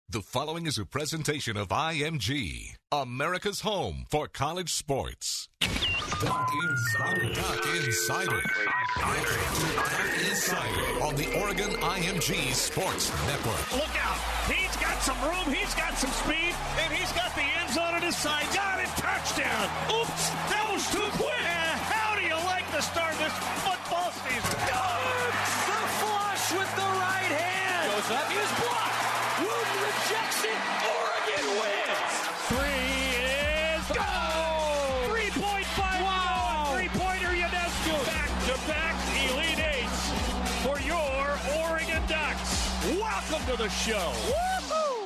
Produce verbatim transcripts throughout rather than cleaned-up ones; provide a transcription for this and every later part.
The following is a presentation of I M G, America's home for college sports. Duck Insider. Duck Insider. Duck Insider on the Oregon I M G Sports Network. Look out. He's got some room. He's got some speed. And he's got the end zone on his side. Got it. Touchdown. Oops. That was too quick. Uh, how do you like the start of this football season? Yards. The flush with the right hand. Goes up. He's blocked. Wooten rejects it. Oregon wins. Three is go. three point five. Wow. Three-pointer Ionescu. Back-to-back Elite Eights for your Oregon Ducks. Welcome to the show. Woo-hoo!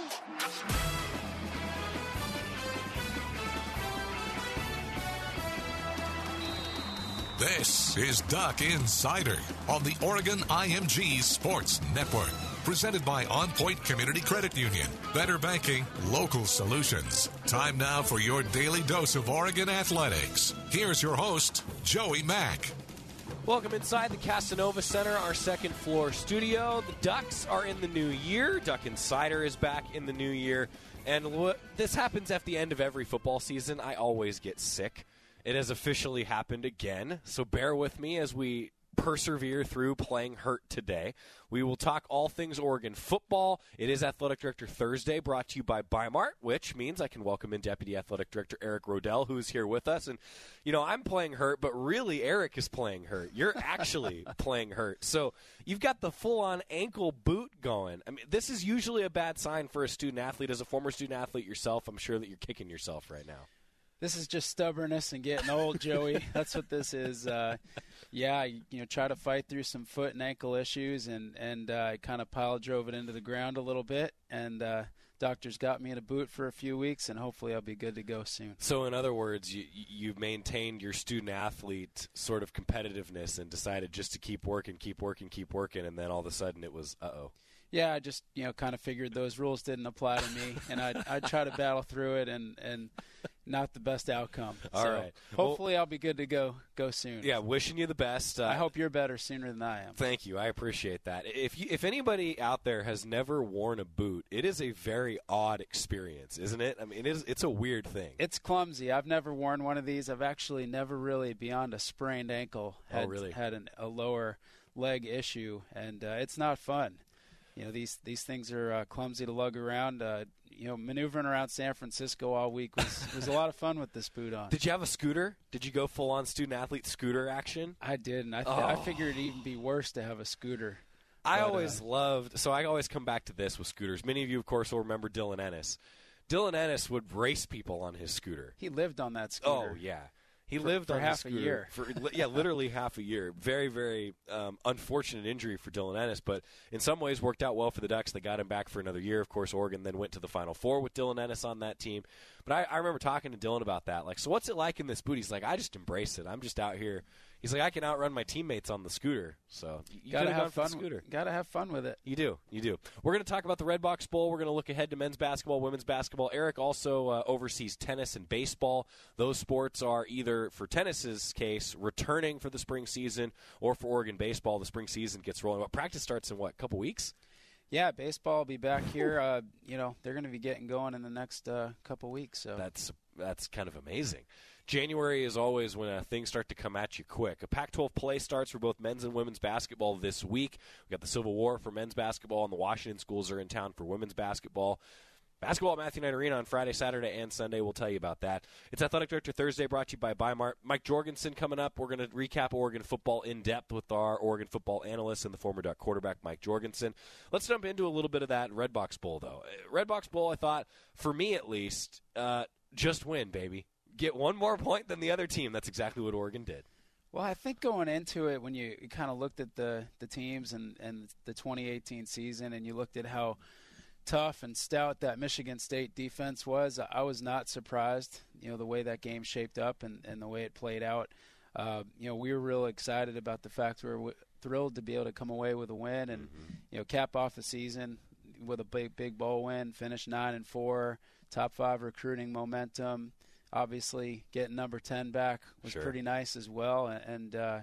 This is Duck Insider on the Oregon I M G Sports Network. Presented by On Point Community Credit Union. Better banking, local solutions. Time now for your daily dose of Oregon athletics. Here's your host, Joey Mack. Welcome inside the Casanova Center, our second floor studio. The Ducks are in the new year. Duck Insider is back in the new year. And wh- this happens at the end of every football season. I always get sick. It has officially happened again. So bear with me as we persevere through playing hurt today. We will talk all things Oregon football. It is Athletic Director Thursday, brought to you by Bimart, which means I can welcome in Deputy Athletic Director Eric Rodell, who is here with us. And, you know, I'm playing hurt, but really Eric is playing hurt. You're actually playing hurt. So you've got the full-on ankle boot going. I mean, this is usually a bad sign for a student athlete. As a former student athlete yourself, I'm sure that you're kicking yourself right now. This is just stubbornness and getting old, Joey. That's what this is. Uh, yeah, you, you know, try to fight through some foot and ankle issues, and and uh, I kind of pile drove it into the ground a little bit. And uh, doctors got me in a boot for a few weeks, and hopefully I'll be good to go soon. So, in other words, you you've maintained your student athlete sort of competitiveness and decided just to keep working, keep working, keep working, and then all of a sudden it was uh oh. Yeah, I just, you know, kind of figured those rules didn't apply to me, and I'd, I'd try to battle through it, and, and not the best outcome. All so right. Hopefully well, I'll be good to go go soon. Yeah, wishing you the best. Uh, I hope you're better sooner than I am. Thank you. I appreciate that. If you, if anybody out there has never worn a boot, it is a very odd experience, isn't it? I mean, it is, it's a weird thing. It's clumsy. I've never worn one of these. I've actually never really, beyond a sprained ankle, had, oh, really? had an, a lower leg issue, and uh, it's not fun. You know, these these things are uh, clumsy to lug around. Uh, you know, maneuvering around San Francisco all week was, was a lot of fun with this boot on. Did you have a scooter? Did you go full-on student-athlete scooter action? I did, and I, th- oh. I figured it'd even be worse to have a scooter. I but, always uh, loved – so I always come back to this with scooters. Many of you, of course, will remember Dylan Ennis. Dylan Ennis would race people on his scooter. He lived on that scooter. Oh, yeah. He for, lived for on half the a scooter year. For, yeah, literally half a year. Very, very um, unfortunate injury for Dylan Ennis, but in some ways worked out well for the Ducks. They got him back for another year. Of course, Oregon then went to the Final Four with Dylan Ennis on that team. But I, I remember talking to Dylan about that. Like, so what's it like in this boot? He's like, I just embrace it. I'm just out here. He's like, I can outrun my teammates on the scooter. So you gotta have fun. Scooter. Gotta have fun with it. You do, you do. We're going to talk about the Red Box Bowl. We're going to look ahead to men's basketball, women's basketball. Eric also uh, oversees tennis and baseball. Those sports are either, for tennis's case, returning for the spring season, or for Oregon baseball, the spring season gets rolling. What, practice starts in what, a couple weeks? Yeah, baseball will be back here. Uh, you know, they're going to be getting going in the next uh, couple weeks. So that's that's kind of amazing. January is always when uh, things start to come at you quick. A Pac twelve play starts for both men's and women's basketball this week. We've got the Civil War for men's basketball, and the Washington schools are in town for women's basketball. Basketball at Matthew Knight Arena on Friday, Saturday, and Sunday. We'll tell you about that. It's Athletic Director Thursday, brought to you by Bimart. Mike Jorgensen coming up. We're going to recap Oregon football in depth with our Oregon football analyst and the former Duck quarterback, Mike Jorgensen. Let's jump into a little bit of that Red Box Bowl, though. Red Box Bowl, I thought, for me at least, uh, just win, baby. Get one more point than the other team. That's exactly what Oregon did. Well, I think going into it, when you, you kind of looked at the, the teams and, and the twenty eighteen season, and you looked at how tough and stout that Michigan State defense was, I was not surprised, you know, the way that game shaped up and, and the way it played out. Uh, you know, we were real excited about the fact we were w- thrilled to be able to come away with a win and, mm-hmm. you know, cap off the season with a big, big bowl win, finish nine and four, top five recruiting momentum. Obviously, getting number ten back was sure. pretty nice as well. And, uh,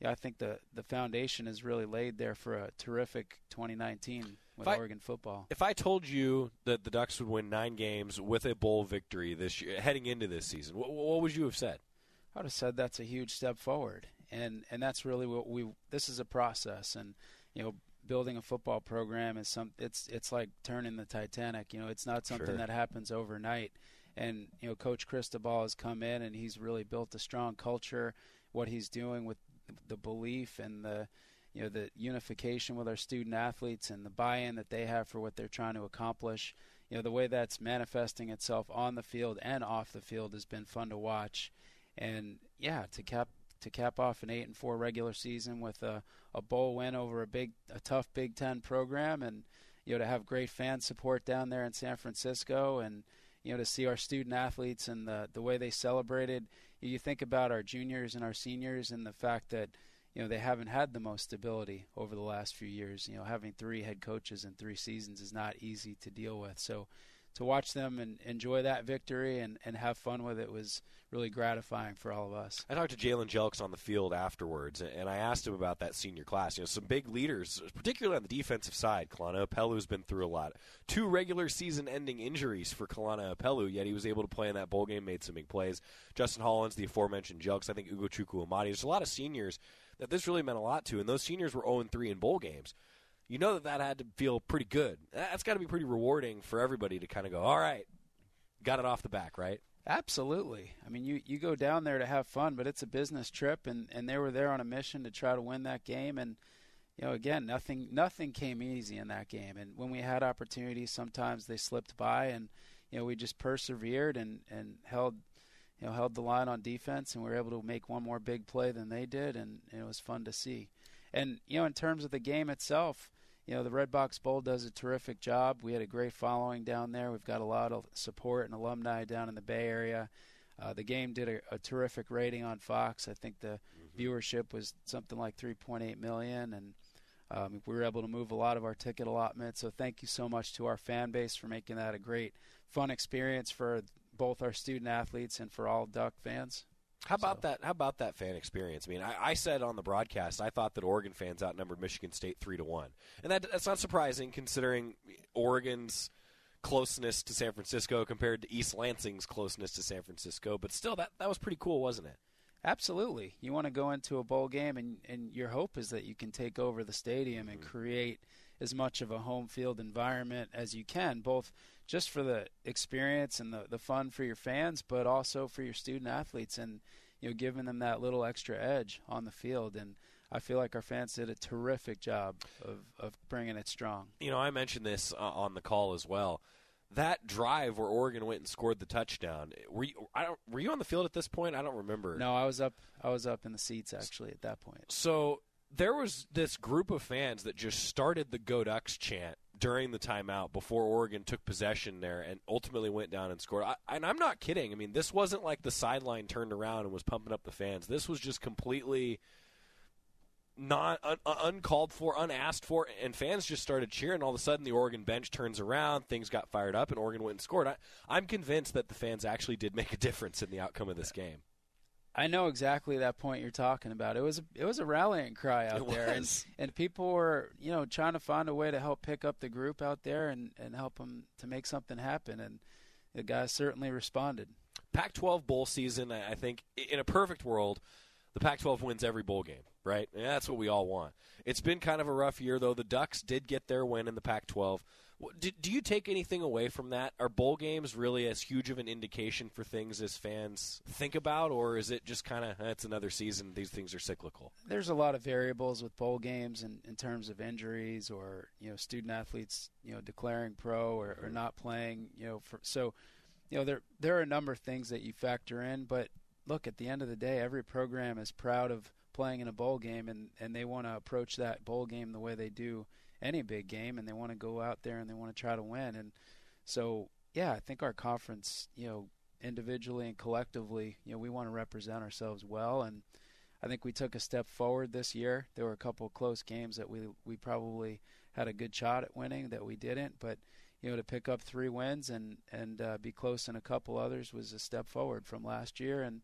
yeah, I think the, the foundation is really laid there for a terrific twenty nineteen with I, Oregon football. If I told you that the Ducks would win nine games with a bowl victory this year, heading into this season, what, what would you have said? I would have said that's a huge step forward, and and that's really what we. This is a process, and you know, building a football program is some. It's it's like turning the Titanic. You know, it's not something Sure. that happens overnight. And you know, Coach Cristobal has come in, and he's really built a strong culture. What he's doing with the belief and the, you know, the unification with our student athletes and the buy-in that they have for what they're trying to accomplish. You know, the way that's manifesting itself on the field and off the field has been fun to watch. And yeah, to cap to cap off an eight and four regular season with a, a bowl win over a big a tough Big Ten program, and you know, to have great fan support down there in San Francisco, and you know, to see our student athletes and the the way they celebrated. You think about our juniors and our seniors and the fact that you know they haven't had the most stability over the last few years. You know, having three head coaches in three seasons is not easy to deal with. So to watch them and enjoy that victory and, and have fun with it was really gratifying for all of us. I talked to Jalen Jelks on the field afterwards, and I asked him about that senior class. You know, some big leaders, particularly on the defensive side. Kalana Apelu been through a lot. Two regular season-ending injuries for Kalana Apelu, yet he was able to play in that bowl game, made some big plays. Justin Hollins, the aforementioned Jelks, I think Ugochukwu Amadi. There's a lot of seniors that this really meant a lot to, and those seniors were oh and three in bowl games. You know that that had to feel pretty good. That's got to be pretty rewarding for everybody to kind of go, all right, got it off the back, right? Absolutely. I mean, you, you go down there to have fun, but it's a business trip, and, and they were there on a mission to try to win that game. And, you know, again, nothing nothing came easy in that game. And when we had opportunities, sometimes they slipped by, and, you know, we just persevered and, and held you know, held the line on defense, and we were able to make one more big play than they did, and, and it was fun to see. And, you know, in terms of the game itself, you know, the Red Box Bowl does a terrific job. We had a great following down there. We've got a lot of support and alumni down in the Bay Area. Uh, the game did a, a terrific rating on Fox. I think the mm-hmm. viewership was something like three point eight million, and um, we were able to move a lot of our ticket allotment. So thank you so much to our fan base for making that a great, fun experience for both our student athletes and for all Duck fans. How about so. that? How about that fan experience? I mean, I, I said on the broadcast I thought that Oregon fans outnumbered Michigan State three to one, and that, that's not surprising considering Oregon's closeness to San Francisco compared to East Lansing's closeness to San Francisco. But still, that that was pretty cool, wasn't it? Absolutely. You want to go into a bowl game, and, and your hope is that you can take over the stadium mm-hmm. and create as much of a home field environment as you can, both just for the experience and the, the fun for your fans, but also for your student athletes, and you know, giving them that little extra edge on the field. And I feel like our fans did a terrific job of, of bringing it strong. You know, I mentioned this uh, on the call as well. That drive where Oregon went and scored the touchdown. Were you? I don't. Were you on the field at this point? I don't remember. No, I was up. I was up in the seats actually at that point. So there was this group of fans that just started the Go Ducks chant during the timeout before Oregon took possession there and ultimately went down and scored. I, and I'm not kidding. I mean, this wasn't like the sideline turned around and was pumping up the fans. This was just completely not un, uncalled for, unasked for, and fans just started cheering. All of a sudden, the Oregon bench turns around, things got fired up, and Oregon went and scored. I, I'm convinced that the fans actually did make a difference in the outcome of this game. I know exactly that point you're talking about. It was a, it was a rallying cry out it there, and, and people were you know trying to find a way to help pick up the group out there and, and help them to make something happen, and the guys certainly responded. Pac twelve bowl season, I think, in a perfect world, the Pac twelve wins every bowl game, right? And that's what we all want. It's been kind of a rough year, though. The Ducks did get their win in the Pac twelve. Do, do you take anything away from that? Are bowl games really as huge of an indication for things as fans think about, or is it just kind of, eh, it's another season, these things are cyclical? There's a lot of variables with bowl games in, in terms of injuries or, you know, student athletes, you know, declaring pro or, or not playing, you know. For, so, you know, there there are a number of things that you factor in, but look, at the end of the day, every program is proud of playing in a bowl game, and, and they want to approach that bowl game the way they do any big game, and they want to go out there and they want to try to win. And so, yeah, I think our conference, you know, individually and collectively, you know, we want to represent ourselves well, and I think we took a step forward this year. There were a couple of close games that we we probably had a good shot at winning that we didn't, but you know, to pick up three wins and and uh, be close in a couple others was a step forward from last year, and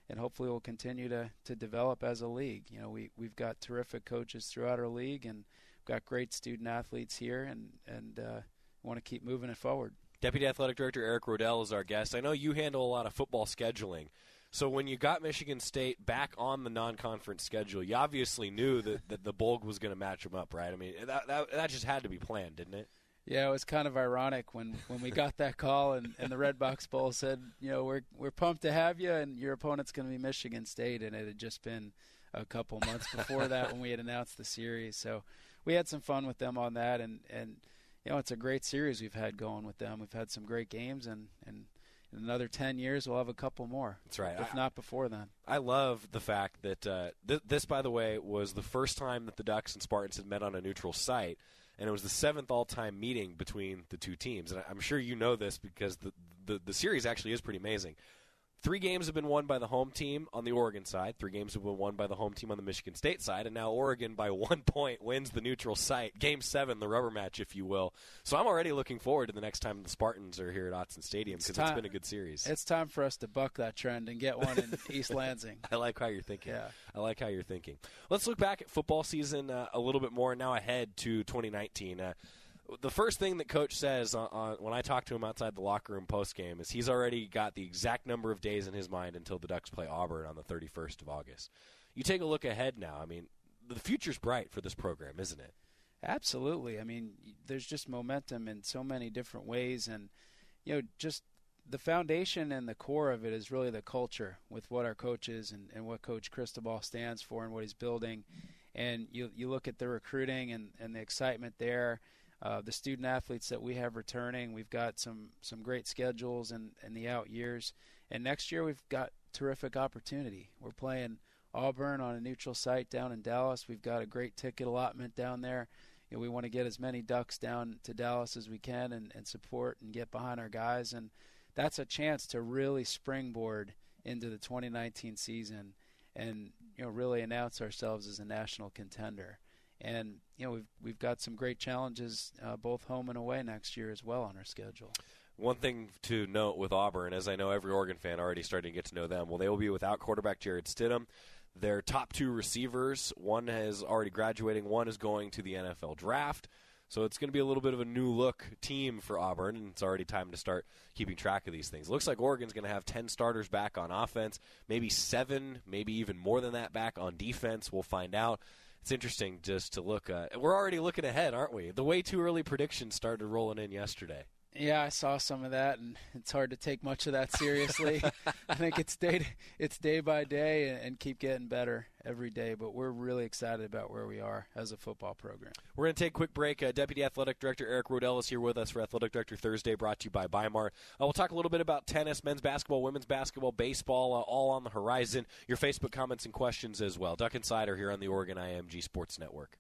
and hopefully we'll continue to, to develop as a league. You know, we, we've got terrific coaches throughout our league, and we've got great student athletes here, and, and uh, want to keep moving it forward. Deputy Athletic Director Eric Rodell is our guest. I know you handle a lot of football scheduling. So when you got Michigan State back on the non-conference schedule, you obviously knew that, that the Bulg was going to match them up, right? I mean, that, that that just had to be planned, didn't it? Yeah, it was kind of ironic when, when we got that call and, and the Red Box Bowl said, you know, we're we're pumped to have you, and your opponent's going to be Michigan State, and it had just been a couple months before that when we had announced the series. So we had some fun with them on that, and, and you know, it's a great series we've had going with them. We've had some great games, and, and in another ten years, we'll have a couple more. That's right. If I, not before then. I love the fact that uh, th- this, by the way, was the first time that the Ducks and Spartans had met on a neutral site, and it was the seventh all-time meeting between the two teams. And I'm sure you know this because the, the, the series actually is pretty amazing. Three games have been won by the home team on the Oregon side. Three games have been won by the home team on the Michigan State side. And now Oregon, by one point, wins the neutral site. Game seven, the rubber match, if you will. So I'm already looking forward to the next time the Spartans are here at Autzen Stadium because it's, it's been a good series. It's time for us to buck that trend and get one in East Lansing. I like how you're thinking. Yeah. I like how you're thinking. Let's look back at football season uh, a little bit more now ahead to twenty nineteen. Uh, The first thing that Coach says on, on, when I talk to him outside the locker room post-game is he's already got the exact number of days in his mind until the Ducks play Auburn on the thirty-first of August. You take a look ahead now. I mean, the future's bright for this program, isn't it? Absolutely. I mean, there's just momentum in so many different ways, and, you know, just the foundation and the core of it is really the culture with what our coach is and, and what Coach Cristobal stands for and what he's building. And you you look at the recruiting and, and the excitement there. Uh, the student athletes that we have returning, we've got some, some great schedules in, in the out years. And next year we've got terrific opportunity. We're playing Auburn on a neutral site down in Dallas. We've got a great ticket allotment down there. You know, we want to get as many Ducks down to Dallas as we can and, and support and get behind our guys. And that's a chance to really springboard into the twenty nineteen season and, you know, really announce ourselves as a national contender. And, you know, we've we've got some great challenges uh, both home and away next year as well on our schedule. One thing to note with Auburn, as I know every Oregon fan already starting to get to know them, well, they will be without quarterback Jared Stidham. Their top two receivers, one is already graduating, one is going to the N F L draft. So it's going to be a little bit of a new-look team for Auburn, and it's already time to start keeping track of these things. It looks like Oregon's going to have ten starters back on offense, maybe seven, maybe even more than that back on defense. We'll find out. It's interesting just to look. Uh, we're already looking ahead, aren't we? The way too early predictions started rolling in yesterday. Yeah, I saw some of that, and it's hard to take much of that seriously. I think it's day it's day by day and, and keep getting better every day, but we're really excited about where we are as a football program. We're going to take a quick break. Uh, Deputy Athletic Director Eric Rodell is here with us for Athletic Director Thursday, brought to you by Bimart. Uh, we'll talk a little bit about tennis, men's basketball, women's basketball, baseball, uh, all on the horizon. Your Facebook comments and questions as well. Duck Insider here on the Oregon I M G Sports Network.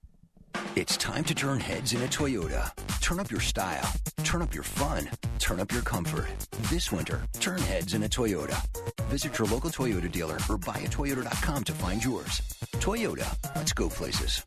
It's time to turn heads in a Toyota. Turn up your style. Turn up your fun. Turn up your comfort. This winter, turn heads in a Toyota. Visit your local Toyota dealer or buy a Toyota dot com to find yours. Toyota, let's go places.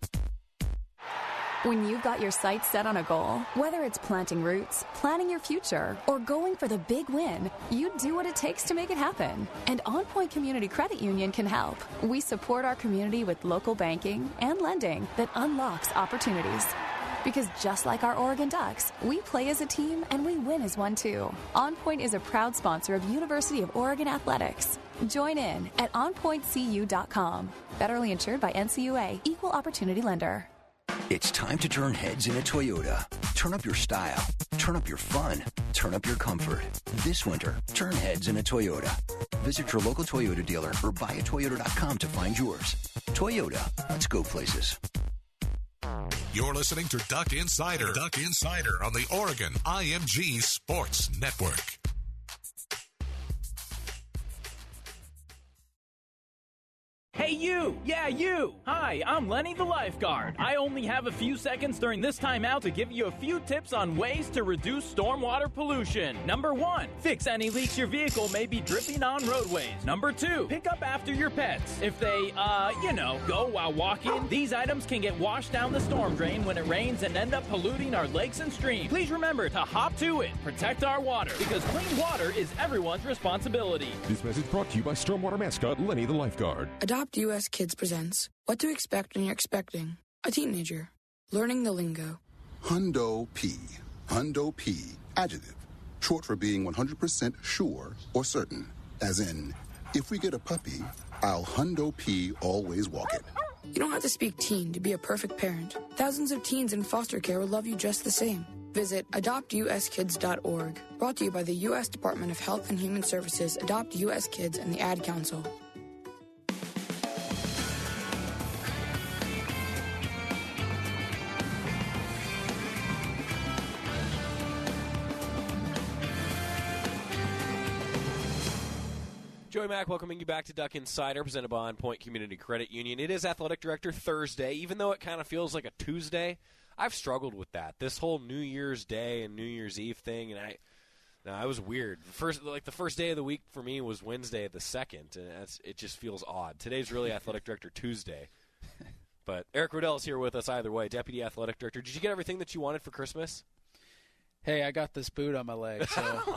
When you've got your sights set on a goal, whether it's planting roots, planning your future, or going for the big win, you do what it takes to make it happen. And On Point Community Credit Union can help. We support our community with local banking and lending that unlocks opportunities. Because just like our Oregon Ducks, we play as a team and we win as one too. On Point is a proud sponsor of University of Oregon Athletics. Join in at on point c u dot com. Federally insured by N C U A, Equal Opportunity Lender. It's time to turn heads in a Toyota. Turn up your style. Turn up your fun. Turn up your comfort. This winter, turn heads in a Toyota. Visit your local Toyota dealer or buy a Toyota dot com to find yours. Toyota, let's go places. You're listening to Duck Insider. Duck Insider on the Oregon I M G Sports Network. Hey, you! Yeah, Yeah, you! Hi, I'm Lenny the lifeguard. I only have a few seconds during this timeout to give you a few tips on ways to reduce stormwater pollution. Number one, fix any leaks your vehicle may be dripping on roadways. Number two, pick up after your pets. If they, uh, you know, go while walking, these items can get washed down the storm drain when it rains and end up polluting our lakes and streams. Please remember to hop to it. Protect our water, because clean water is everyone's responsibility. This message brought to you by Stormwater mascot Lenny the lifeguard. Adopt U S Kids presents What to Expect When You're Expecting a Teenager. Learning the lingo. Hundo P. Hundo P. Adjective. Short for being one hundred percent sure or certain. As in, if we get a puppy, I'll Hundo P always walk it. You don't have to speak teen to be a perfect parent. Thousands of teens in foster care will love you just the same. Visit adopt u s kids dot org. Brought to you by the U S Department of Health and Human Services, Adopt U S Kids, and the Ad Council. Joey Mack welcoming you back to Duck Insider, presented by On Point Community Credit Union. It is Athletic Director Thursday. Even though it kind of feels like a Tuesday, I've struggled with that. This whole New Year's Day and New Year's Eve thing, and I, no, I was weird. First, like the first day of the week for me was Wednesday the second, and that's, it just feels odd. Today's really Athletic Director Tuesday. But Eric Riddell is here with us either way, Deputy Athletic Director. Did you get everything that you wanted for Christmas? Hey, I got this boot on my leg, so.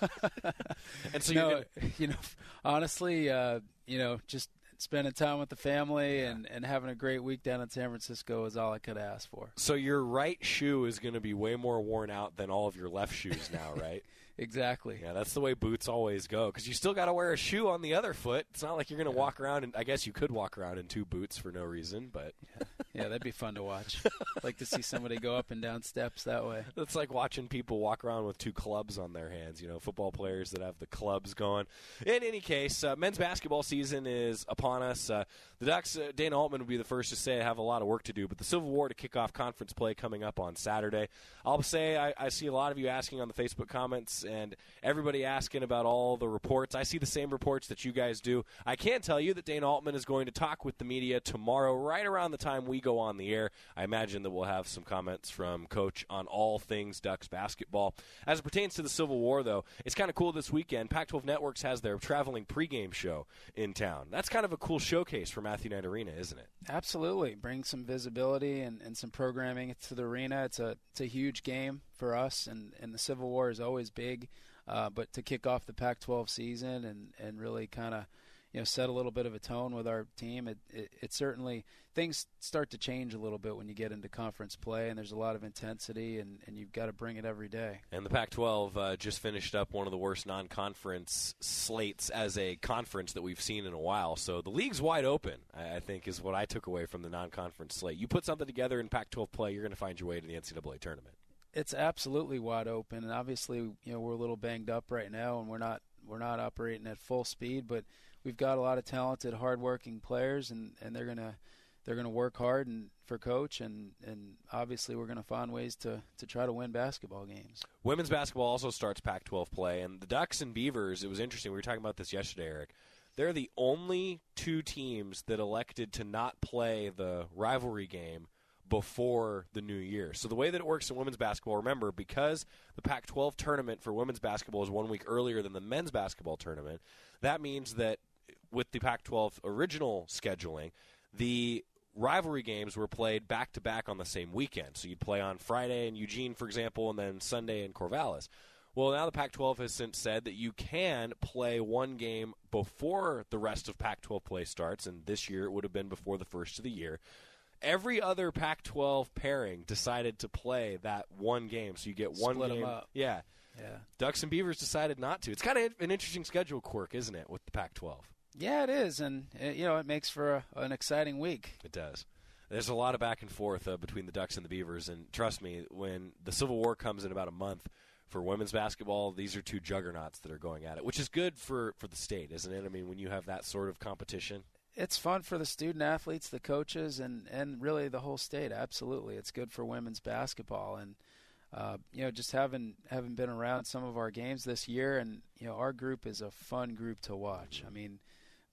And so no, you're gonna... you know, honestly, uh, you know, just spending time with the family yeah. and, and having a great week down in San Francisco is all I could ask for. So your right shoe is going to be way more worn out than all of your left shoes now, right? Exactly. Yeah, that's the way boots always go, because you still got to wear a shoe on the other foot. It's not like you're going to yeah. walk around, and I guess you could walk around in two boots for no reason, but yeah, yeah that'd be fun to watch. Like to see somebody go up and down steps that way. It's like watching people walk around with two clubs on their hands, you know, football players that have the clubs going. In any case, uh, men's basketball season is upon us. Uh, the Ducks, uh, Dana Altman would be the first to say, have a lot of work to do, but the Civil War to kick off conference play coming up on Saturday. I'll say I, I see a lot of you asking on the Facebook comments, and everybody asking about all the reports. I see the same reports that you guys do. I can tell you that Dana Altman is going to talk with the media tomorrow, right around the time we go on the air. I imagine that we'll have some comments from Coach on all things Ducks basketball. As it pertains to the Civil War, though, it's kind of cool this weekend. Pac twelve Networks has their traveling pregame show in town. That's kind of a cool showcase for Matthew Knight Arena, isn't it? Absolutely. Bring some visibility and, and some programming to the arena. It's a it's a huge game for us, and, and the Civil War is always big. Uh, but to kick off the Pac twelve season and, and really kind of, you know, set a little bit of a tone with our team, it, it, it certainly – things start to change a little bit when you get into conference play, and there's a lot of intensity, and, and you've got to bring it every day. And the Pac twelve uh, just finished up one of the worst non-conference slates as a conference that we've seen in a while. So the league's wide open, I, I think, is what I took away from the non-conference slate. You put something together in Pac twelve play, you're going to find your way to the N C double A tournament. It's absolutely wide open, and obviously, you know, we're a little banged up right now, and we're not we're not operating at full speed. But we've got a lot of talented, hardworking players, and, and they're gonna they're gonna work hard and for coach, and, and obviously we're gonna find ways to, to try to win basketball games. Women's basketball also starts Pac twelve play, and the Ducks and Beavers. It was interesting. We were talking about this yesterday, Eric. They're the only two teams that elected to not play the rivalry game before the new year. So the way that it works in women's basketball, remember, because the Pac twelve tournament for women's basketball is one week earlier than the men's basketball tournament, that means that with the Pac twelve original scheduling, the rivalry games were played back-to-back on the same weekend. So you'd play on Friday in Eugene, for example, and then Sunday in Corvallis. Well, now the Pac twelve has since said that you can play one game before the rest of Pac twelve play starts, and this year it would have been before the first of the year. Every other Pac twelve pairing decided to play that one game, so you get one Split game. them up. Yeah. Yeah. Ducks and Beavers decided not to. It's kind of an interesting schedule quirk, isn't it, with the Pac twelve? Yeah, it is, and it, you know, it makes for a, an exciting week. It does. There's a lot of back and forth uh, between the Ducks and the Beavers, and trust me, when the Civil War comes in about a month for women's basketball, these are two juggernauts that are going at it, which is good for, for the state, isn't it? I mean, when you have that sort of competition. It's fun for the student athletes, the coaches, and, and really the whole state. Absolutely, it's good for women's basketball, and uh, you know, just having having been around some of our games this year, and you know, our group is a fun group to watch. I mean,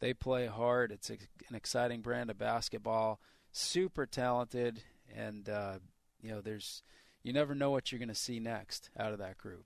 They play hard. It's a, an exciting brand of basketball, super talented, and uh, you know, there's you never know what you're going to see next out of that group.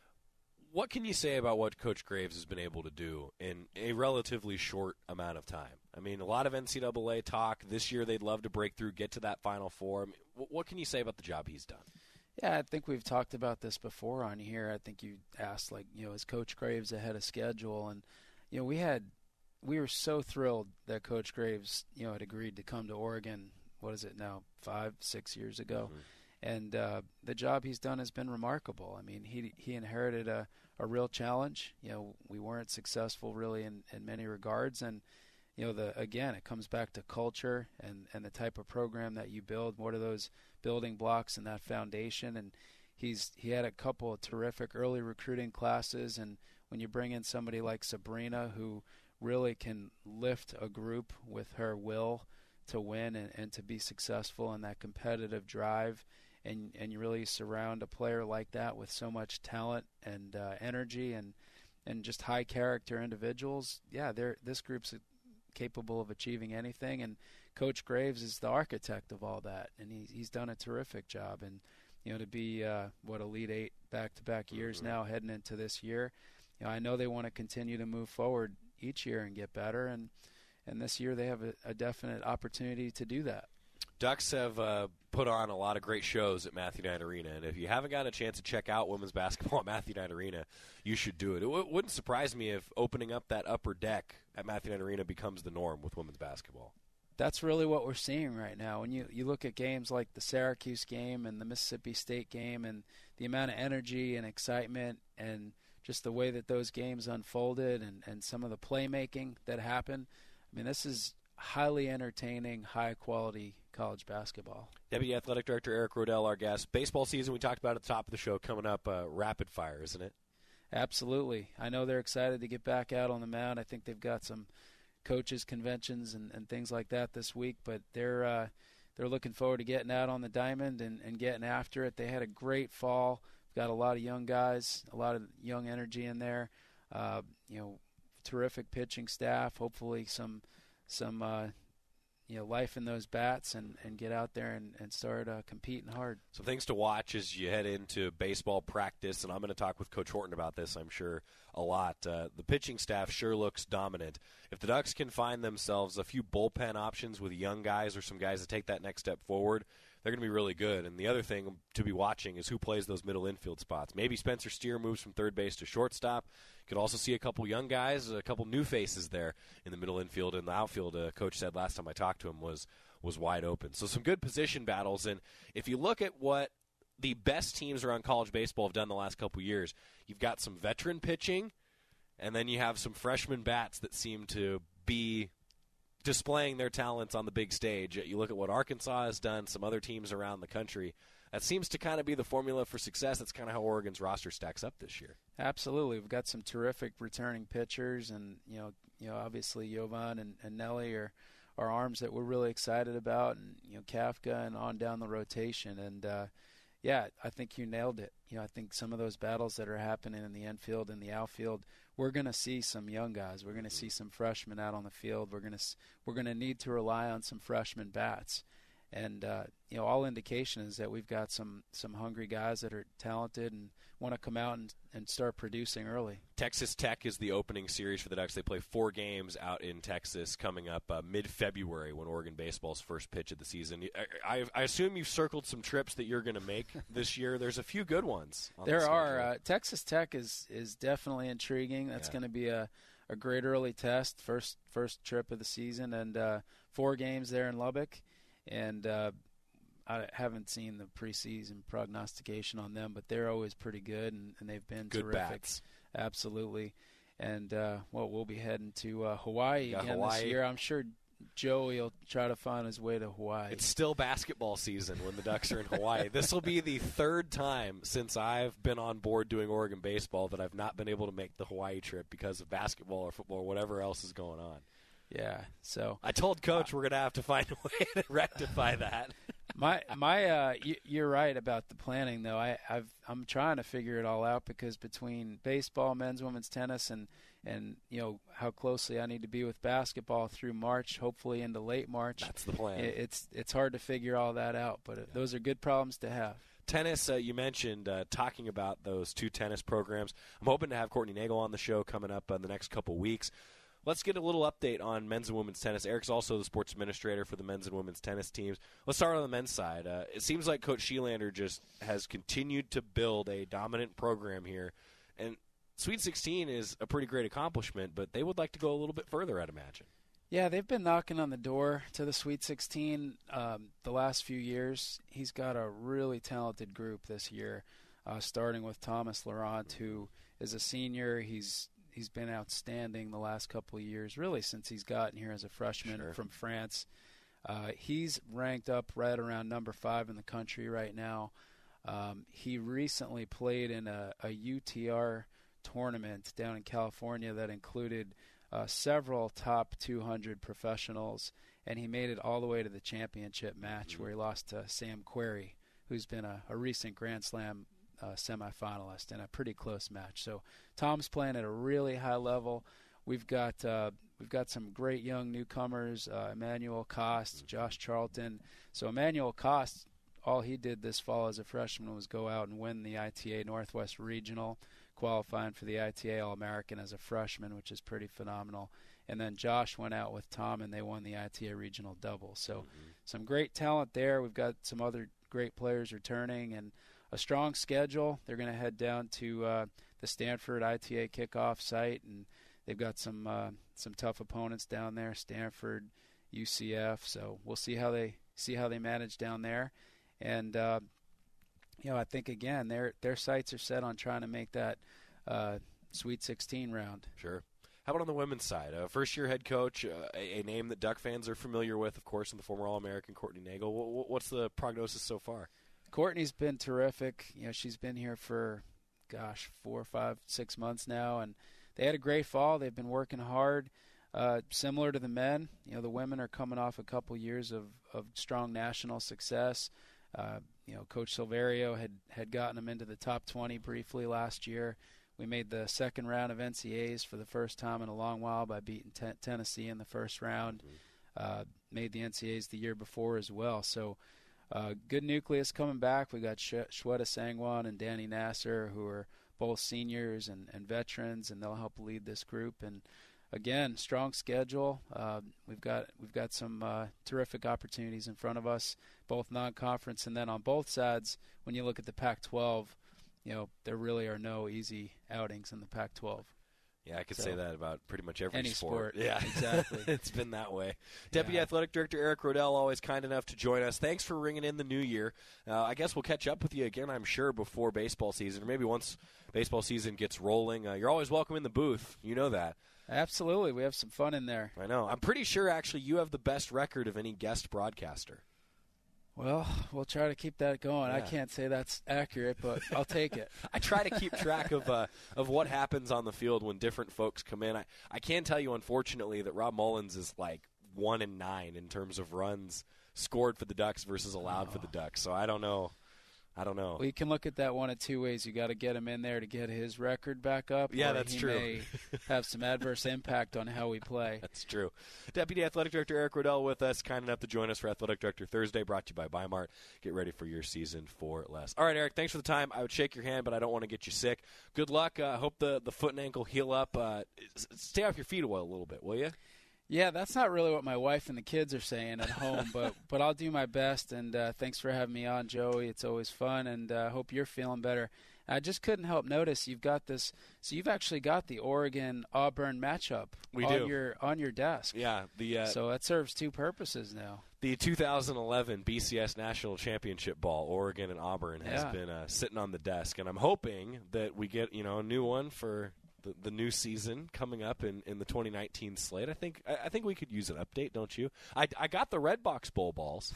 What can you say about what Coach Graves has been able to do in a relatively short amount of time? I mean, a lot of N C double A talk. This year they'd love to break through, get to that Final Four. I mean, what can you say about the job he's done? Yeah, I think we've talked about this before on here. I think you asked, like, you know, is Coach Graves ahead of schedule? And, you know, we had we were so thrilled that Coach Graves, you know, had agreed to come to Oregon, what is it now, five, six years ago. Mm-hmm. And uh, the job he's done has been remarkable. I mean, he he inherited a, a real challenge. You know, we weren't successful really in, in many regards. And, you know, the again, it comes back to culture and, and the type of program that you build. What are those building blocks and that foundation? And he's he had a couple of terrific early recruiting classes. And when you bring in somebody like Sabrina, who really can lift a group with her will to win and, and to be successful in that competitive drive, and and you really surround a player like that with so much talent and uh, energy and and just high character individuals, yeah, they're this group's capable of achieving anything. And Coach Graves is the architect of all that, and he's he's done a terrific job. And you know, to be uh, what Elite Eight back-to-back years mm-hmm. now heading into this year, you know, I know they want to continue to move forward each year and get better, and and this year they have a, a definite opportunity to do that. Ducks have uh, put on a lot of great shows at Matthew Knight Arena, and if you haven't got a chance to check out women's basketball at Matthew Knight Arena, you should do it. It w- wouldn't surprise me if opening up that upper deck at Matthew Knight Arena becomes the norm with women's basketball. That's really what we're seeing right now. When you, you look at games like the Syracuse game and the Mississippi State game, and the amount of energy and excitement and just the way that those games unfolded, and, and some of the playmaking that happened, I mean, this is highly entertaining, high-quality college basketball. Deputy Athletic Director Eric Rodell, our guest. Baseball season, we talked about at the top of the show, coming up uh, rapid fire, isn't it? Absolutely. I know they're excited to get back out on the mound. I think they've got some coaches' conventions and, and things like that this week, but they're uh, they're looking forward to getting out on the diamond and, and getting after it. They had a great fall. We've got a lot of young guys, a lot of young energy in there. Uh, you know, terrific pitching staff. Hopefully some some uh, you know, life in those bats, and, and get out there and, and start uh, competing hard. Some things to watch as you head into baseball practice, and I'm going to talk with Coach Horton about this, I'm sure, a lot. Uh, the pitching staff sure looks dominant. If the Ducks can find themselves a few bullpen options with young guys or some guys that take that next step forward, they're going to be really good. And the other thing to be watching is who plays those middle infield spots. Maybe Spencer Steer moves from third base to shortstop. Could also see a couple young guys, a couple new faces there in the middle infield. And the outfield, uh, Coach said last time I talked to him, was was wide open. So some good position battles. And if you look at what the best teams around college baseball have done the last couple years, you've got some veteran pitching, and then you have some freshman bats that seem to be displaying their talents on the big stage. You look at what Arkansas has done, some other teams around the country. That seems to kind of be the formula for success. That's kind of how Oregon's roster stacks up this year. Absolutely. We've got some terrific returning pitchers, and, you know, you know, obviously Jovan and, and Nelly are, are arms that we're really excited about, and, you know, Kafka and on down the rotation. And, uh, yeah, I think you nailed it. You know, I think some of those battles that are happening in the infield and the outfield, we're going to see some young guys. We're going to see some freshmen out on the field. We're going to we're going to need to rely on some freshman bats. And, uh, you know, all indication is that we've got some, some hungry guys that are talented and want to come out and, and start producing early. Texas Tech is the opening series for the Ducks. They play four games out in Texas coming up uh, mid-February when Oregon baseball's first pitch of the season. I, I, I assume you've circled some trips that you're going to make this year. There's a few good ones. On there are. Uh, Texas Tech is, is definitely intriguing. That's yeah. going to be a, a great early test, first first trip of the season, and uh, four games there in Lubbock. And uh, I haven't seen the preseason prognostication on them, but they're always pretty good, and, and they've been good terrific. Bats. Absolutely. And, uh, well, we'll be heading to uh, Hawaii again Hawaii. this year. I'm sure Joey will try to find his way to Hawaii. It's still basketball season when the Ducks are in Hawaii. This will be the third time since I've been on board doing Oregon baseball that I've not been able to make the Hawaii trip because of basketball or football or whatever else is going on. Yeah, so I told Coach uh, we're going to have to find a way to rectify that. my my uh, y- you're right about the planning though. I I've I'm trying to figure it all out because between baseball, men's, women's tennis, and and you know how closely I need to be with basketball through March, hopefully into late March. That's the plan. It, it's it's hard to figure all that out, but yeah. those are good problems to have. Tennis, uh, you mentioned uh, talking about those two tennis programs. I'm hoping to have Courtney Nagel on the show coming up in the next couple weeks. Let's get a little update on men's and women's tennis. Eric's also the sports administrator for the men's and women's tennis teams. Let's start on the men's side. Uh, it seems like Coach Schielander just has continued to build a dominant program here. And Sweet sixteen is a pretty great accomplishment, but they would like to go a little bit further, I'd imagine. Yeah, they've been knocking on the door to the Sweet sixteen um, the last few years. He's got a really talented group this year, uh, starting with Thomas Laurent, who is a senior. He's He's been outstanding the last couple of years, really since he's gotten here as a freshman sure. from France. Uh, he's ranked up right around number five in the country right now. Um, he recently played in a, a U T R tournament down in California that included uh, several top two hundred professionals, and he made it all the way to the championship match mm-hmm. where he lost to Sam Querrey, who's been a, a recent Grand Slam Uh, semifinalist in a pretty close match. So Tom's playing at a really high level. We've got uh, we've got some great young newcomers, uh, Emmanuel Cost, Josh Charlton. So Emmanuel Cost, all he did this fall as a freshman was go out and win the I T A Northwest Regional, qualifying for the I T A All-American as a freshman, which is pretty phenomenal. And then Josh went out with Tom, and they won the I T A Regional Double. So mm-hmm. some great talent there. We've got some other great players returning, and a strong schedule. They're going to head down to uh, the Stanford I T A kickoff site, and they've got some uh, some tough opponents down there, Stanford, U C F. So we'll see how they see how they manage down there. And uh, you know, I think again their their sights are set on trying to make that uh, Sweet sixteen round. Sure. How about on the women's side? Uh, first-year head coach, uh, a, a name that Duck fans are familiar with, of course, and the former All-American Courtney Nagel. W- what's the prognosis so far? Courtney's been terrific. You know, she's been here for, gosh, four, five, six months now, and they had a great fall. They've been working hard, uh, similar to the men. You know, the women are coming off a couple years of, of strong national success. Uh, you know, Coach Silverio had, had gotten them into the top twenty briefly last year. We made the second round of N C A As for the first time in a long while by beating t- Tennessee in the first round. Mm-hmm. Uh, made the N C A As the year before as well. So, Uh, good nucleus coming back. We got Sh- Shweta Sangwan and Danny Nasser, who are both seniors and, and veterans, and they'll help lead this group. And again, strong schedule. Uh, we've got we've got some uh, terrific opportunities in front of us, both non-conference and then on both sides. When you look at the Pac twelve, you know there really are no easy outings in the Pac twelve. Yeah, I could so, say that about pretty much every any sport. sport. Yeah, exactly. It's been that way. Deputy yeah. Athletic Director Eric Rodell, always kind enough to join us. Thanks for ringing in the new year. Uh, I guess we'll catch up with you again, I'm sure, before baseball season, or maybe once baseball season gets rolling. Uh, you're always welcome in the booth. You know that. Absolutely. We have some fun in there. I know. I'm pretty sure, actually, you have the best record of any guest broadcaster. Well, we'll try to keep that going. Yeah. I can't say that's accurate, but I'll take it. I try to keep track of uh, of what happens on the field when different folks come in. I, I can tell you, unfortunately, that Rob Mullins is like one and nine in terms of runs scored for the Ducks versus allowed oh. for the Ducks. So I don't know. I don't know. Well, you can look at that one of two ways. You got to get him in there to get his record back up. Yeah, or that's he true. May have some adverse impact on how we play. That's true. Deputy Athletic Director Eric Rodell with us, kind enough to join us for Athletic Director Thursday, brought to you by Bi-Mart. Get ready for your season for less. All right, Eric, thanks for the time. I would shake your hand, but I don't want to get you sick. Good luck. I uh, hope the, the foot and ankle heal up. Uh, stay off your feet a while, a little bit, will you? Yeah, that's not really what my wife and the kids are saying at home, but but I'll do my best, and uh, thanks for having me on, Joey. It's always fun, and I uh, hope you're feeling better. I just couldn't help notice you've got this – so you've actually got the Oregon-Auburn matchup we on, do. your, on your desk. Yeah. The, uh, so that serves two purposes now. The two thousand eleven B C S National Championship ball, Oregon and Auburn, has yeah. been uh, sitting on the desk, and I'm hoping that we get you know a new one for – The, the new season coming up in, in the twenty nineteen slate. I think I, I think we could use an update, don't you? I, I got the Redbox Bowl balls,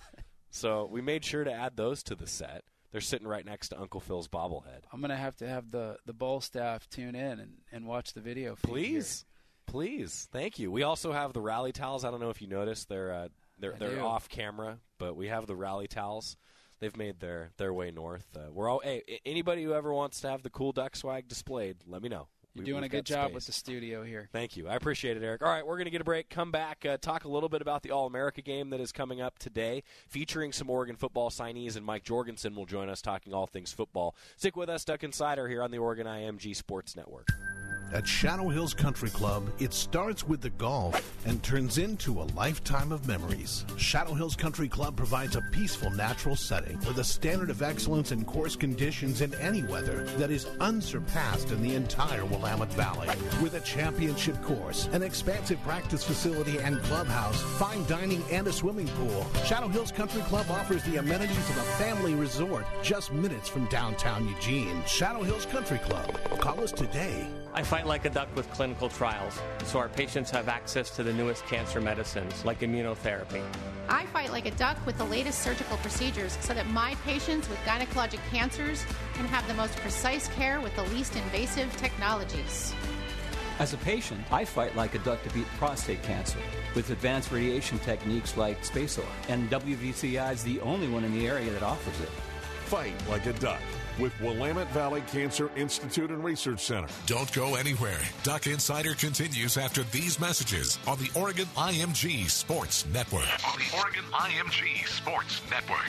so we made sure to add those to the set. They're sitting right next to Uncle Phil's bobblehead. I'm going to have to have the, the bowl staff tune in and, and watch the video feed Please. here. Please. Thank you. We also have the rally towels. I don't know if you noticed. They're uh, They're I they're do. off camera, but we have the rally towels. They've made their, their way north. Uh, we're all hey, anybody who ever wants to have the cool Duck swag displayed, let me know. You're We- doing we've a good got job space. with the studio here. Thank you. I appreciate it, Eric. All right, we're going to get a break, come back, uh, talk a little bit about the All-America game that is coming up today, featuring some Oregon football signees, and Mike Jorgensen will join us talking all things football. Stick with us, Duck Insider, here on the Oregon I M G Sports Network. At Shadow Hills Country Club, it starts with the golf and turns into a lifetime of memories. Shadow Hills Country Club provides a peaceful, natural setting with a standard of excellence in course conditions in any weather that is unsurpassed in the entire Willamette Valley. With a championship course, an expansive practice facility and clubhouse, fine dining, and a swimming pool, Shadow Hills Country Club offers the amenities of a family resort just minutes from downtown Eugene. Shadow Hills Country Club. Call us today. I fight like a duck with clinical trials, so our patients have access to the newest cancer medicines, like immunotherapy. I fight like a duck with the latest surgical procedures so that my patients with gynecologic cancers can have the most precise care with the least invasive technologies. As a patient, I fight like a duck to beat prostate cancer with advanced radiation techniques like SpaceOar, and W V C I is the only one in the area that offers it. Fight like a duck with Willamette Valley Cancer Institute and Research Center. Don't go anywhere. Duck Insider continues after these messages on the Oregon I M G Sports Network. On the Oregon I M G Sports Network.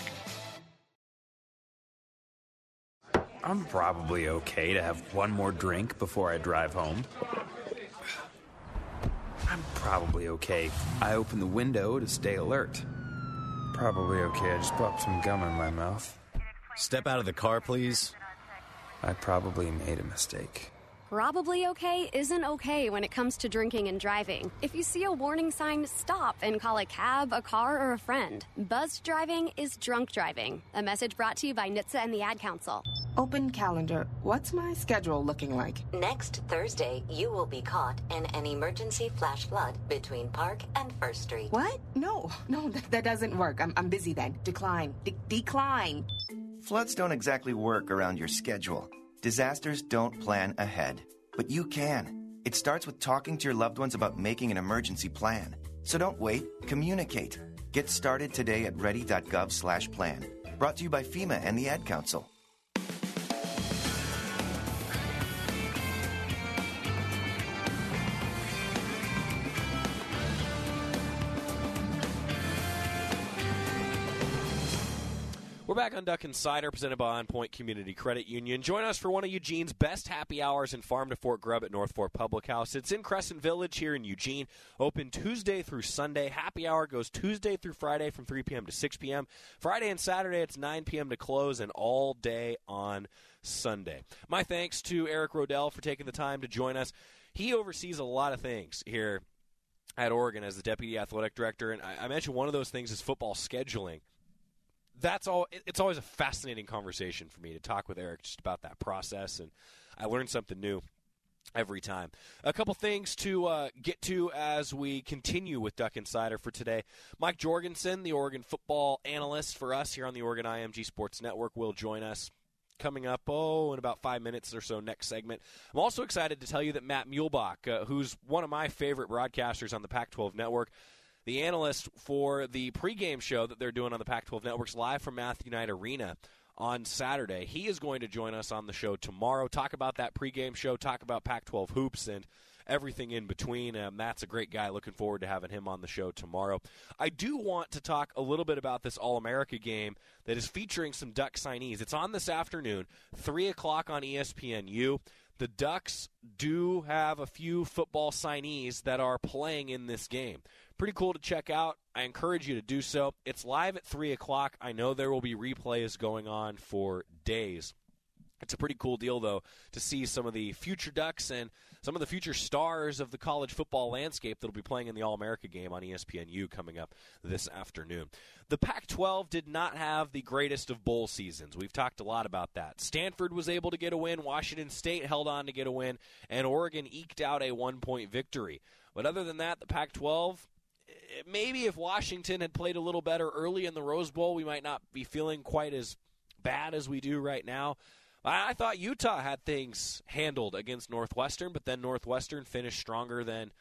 I'm probably okay to have one more drink before I drive home. I'm probably okay. I open the window to stay alert. Probably okay. I just popped some gum in my mouth. Step out of the car, please. I probably made a mistake. Probably okay isn't okay when it comes to drinking and driving. If you see a warning sign, stop and call a cab, a car, or a friend. Buzzed driving is drunk driving. A message brought to you by N H T S A and the Ad Council. Open calendar. What's my schedule looking like? Next Thursday, you will be caught in an emergency flash flood between Park and First Street. What? No, no, that, that doesn't work. I'm, I'm busy then. Decline. De- decline. Floods don't exactly work around your schedule. Disasters don't plan ahead, but you can. It starts with talking to your loved ones about making an emergency plan. So don't wait, communicate. Get started today at ready.gov slash plan. Brought to you by FEMA and the Ad Council. We're back on Duck Insider, presented by On Point Community Credit Union. Join us for one of Eugene's best happy hours in Farm to Fork Grub at North Fork Public House. It's in Crescent Village here in Eugene. Open Tuesday through Sunday. Happy hour goes Tuesday through Friday from three p.m. to six p.m. Friday and Saturday it's nine p.m. to close, and all day on Sunday. My thanks to Eric Rodell for taking the time to join us. He oversees a lot of things here at Oregon as the Deputy Athletic Director, and I, I mentioned one of those things is football scheduling. That's all. It's always a fascinating conversation for me to talk with Eric just about that process, and I learn something new every time. A couple things to uh, get to as we continue with Duck Insider for today. Mike Jorgensen, the Oregon football analyst for us here on the Oregon I M G Sports Network, will join us coming up, oh, in about five minutes or so next segment. I'm also excited to tell you that Matt Muehlbach, uh, who's one of my favorite broadcasters on the Pac twelve Network, the analyst for the pregame show that they're doing on the Pac twelve Networks live from Matthew Knight Arena on Saturday. He is going to join us on the show tomorrow, talk about that pregame show, talk about Pac twelve hoops and everything in between. Uh, Matt's a great guy. Looking forward to having him on the show tomorrow. I do want to talk a little bit about this All-America game that is featuring some Duck signees. It's on this afternoon, three o'clock on E S P N U. The Ducks do have a few football signees that are playing in this game. Pretty cool to check out. I encourage you to do so. It's live at three o'clock. I know there will be replays going on for days. It's a pretty cool deal, though, to see some of the future Ducks and some of the future stars of the college football landscape that will be playing in the All-America game on E S P N U coming up this afternoon. The Pac twelve did not have the greatest of bowl seasons. We've talked a lot about that. Stanford was able to get a win. Washington State held on to get a win. And Oregon eked out a one-point victory. But other than that, the Pac twelve, maybe if Washington had played a little better early in the Rose Bowl, we might not be feeling quite as bad as we do right now. I thought Utah had things handled against Northwestern, but then Northwestern finished stronger than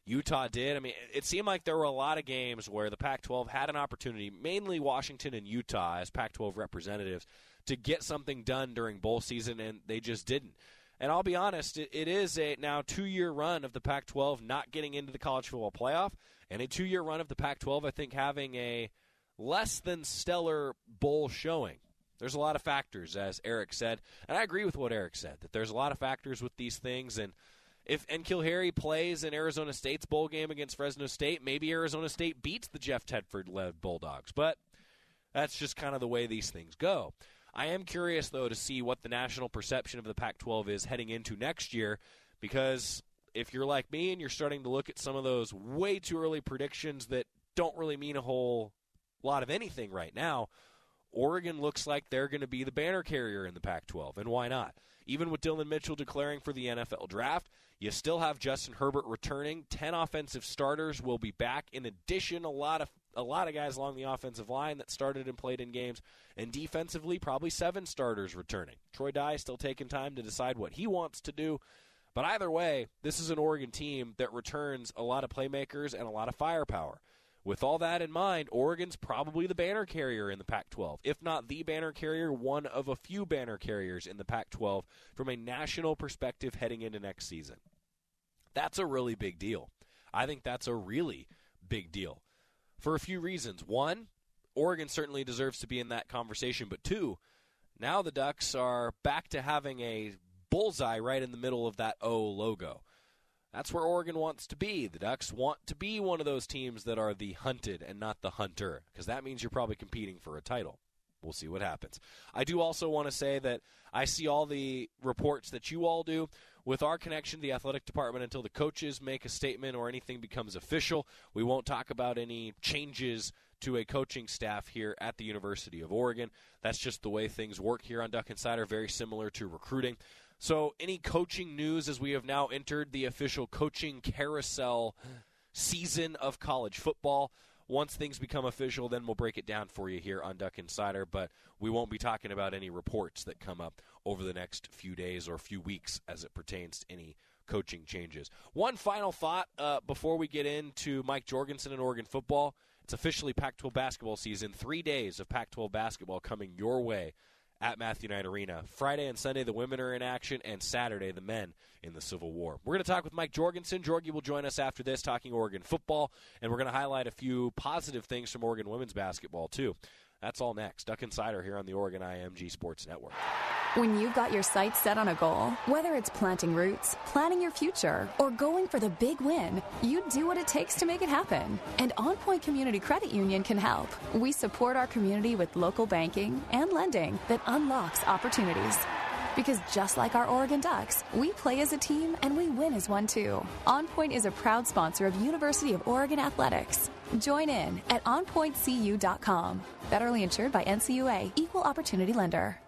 Utah did. I mean, it seemed like there were a lot of games where the Pac twelve had an opportunity, mainly Washington and Utah as Pac twelve representatives, to get something done during bowl season, and they just didn't. And I'll be honest, it, it is a now two-year run of the Pac twelve not getting into the college football playoff, and a two-year run of the Pac twelve, I think, having a less than stellar bowl showing. There's a lot of factors, as Eric said, and I agree with what Eric said, that there's a lot of factors with these things, and if N'Keal Harry plays in Arizona State's bowl game against Fresno State, maybe Arizona State beats the Jeff Tedford-led Bulldogs, but that's just kind of the way these things go. I am curious, though, to see what the national perception of the Pac twelve is heading into next year, because if you're like me and you're starting to look at some of those way too early predictions that don't really mean a whole lot of anything right now, Oregon looks like they're going to be the banner carrier in the Pac twelve, and why not? Even with Dillon Mitchell declaring for the N F L draft, you still have Justin Herbert returning. Ten offensive starters will be back. In addition, a lot of a lot of guys along the offensive line that started and played in games, and defensively, probably seven starters returning. Troy Dye still taking time to decide what he wants to do. But either way, this is an Oregon team that returns a lot of playmakers and a lot of firepower. With all that in mind, Oregon's probably the banner carrier in the Pac twelve. If not the banner carrier, one of a few banner carriers in the Pac twelve from a national perspective heading into next season. That's a really big deal. I think that's a really big deal for a few reasons. One, Oregon certainly deserves to be in that conversation. But two, now the Ducks are back to having a bullseye right in the middle of that O logo. That's where Oregon wants to be. The Ducks want to be one of those teams that are the hunted and not the hunter, because that means you're probably competing for a title. We'll see what happens. I do also want to say that I see all the reports that you all do. With our connection to the athletic department, until the coaches make a statement or anything becomes official, we won't talk about any changes to a coaching staff here at the University of Oregon. That's just the way things work here on Duck Insider, very similar to recruiting. So any coaching news as we have now entered the official coaching carousel season of college football, once things become official, then we'll break it down for you here on Duck Insider, but we won't be talking about any reports that come up over the next few days or few weeks as it pertains to any coaching changes. One final thought uh, before we get into Mike Jorgensen and Oregon football. It's officially Pac twelve basketball season. Three days of Pac twelve basketball coming your way at Matthew Knight Arena. Friday and Sunday, the women are in action, and Saturday, the men in the Civil War. We're going to talk with Mike Jorgensen. Jorgie will join us after this, talking Oregon football, and we're going to highlight a few positive things from Oregon women's basketball, too. That's all next. Duck Insider here on the Oregon I M G Sports Network. When you've got your sights set on a goal, whether it's planting roots, planning your future, or going for the big win, you do what it takes to make it happen. And On Point Community Credit Union can help. We support our community with local banking and lending that unlocks opportunities. Because just like our Oregon Ducks, we play as a team and we win as one too. On Point is a proud sponsor of University of Oregon Athletics. Join in at on point c u dot com. Federally insured by N C U A, Equal Opportunity Lender.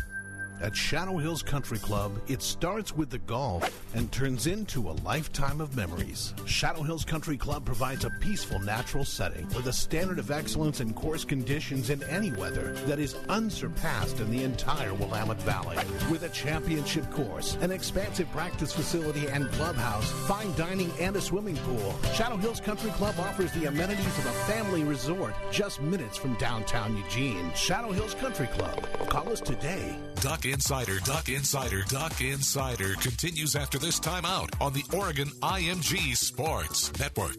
At Shadow Hills Country Club, it starts with the golf and turns into a lifetime of memories. Shadow Hills Country Club provides a peaceful, natural setting with a standard of excellence in course conditions in any weather that is unsurpassed in the entire Willamette Valley. With a championship course, an expansive practice facility and clubhouse, fine dining, and a swimming pool, Shadow Hills Country Club offers the amenities of a family resort just minutes from downtown Eugene. Shadow Hills Country Club. Call us today. Duck Insider, Duck Insider, Duck Insider continues after this timeout on the Oregon I M G Sports Network.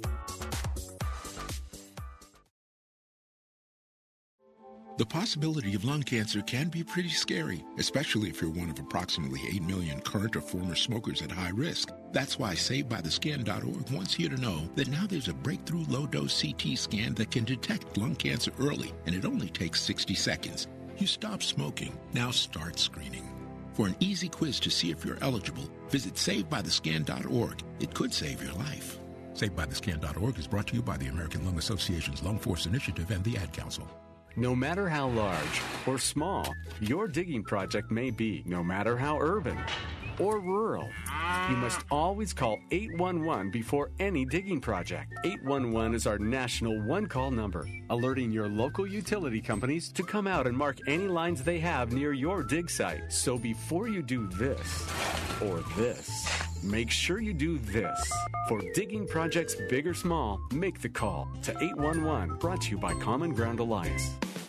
The possibility of lung cancer can be pretty scary, especially if you're one of approximately eight million current or former smokers at high risk. That's why Saved By The Skin dot org wants you to know that now there's a breakthrough low-dose C T scan that can detect lung cancer early, and it only takes sixty seconds. You stop smoking, now start screening. For an easy quiz to see if you're eligible, visit Saved By The Skin dot org. It could save your life. Saved By The Skin dot org is brought to you by the American Lung Association's Lung Force Initiative and the Ad Council. No matter how large or small your digging project may be, no matter how urban or rural. You must always call eight one one before any digging project. eight one one is our national one-call number, alerting your local utility companies to come out and mark any lines they have near your dig site. So before you do this or this, make sure you do this. For digging projects big or small, make the call to eight one one, brought to you by Common Ground Alliance.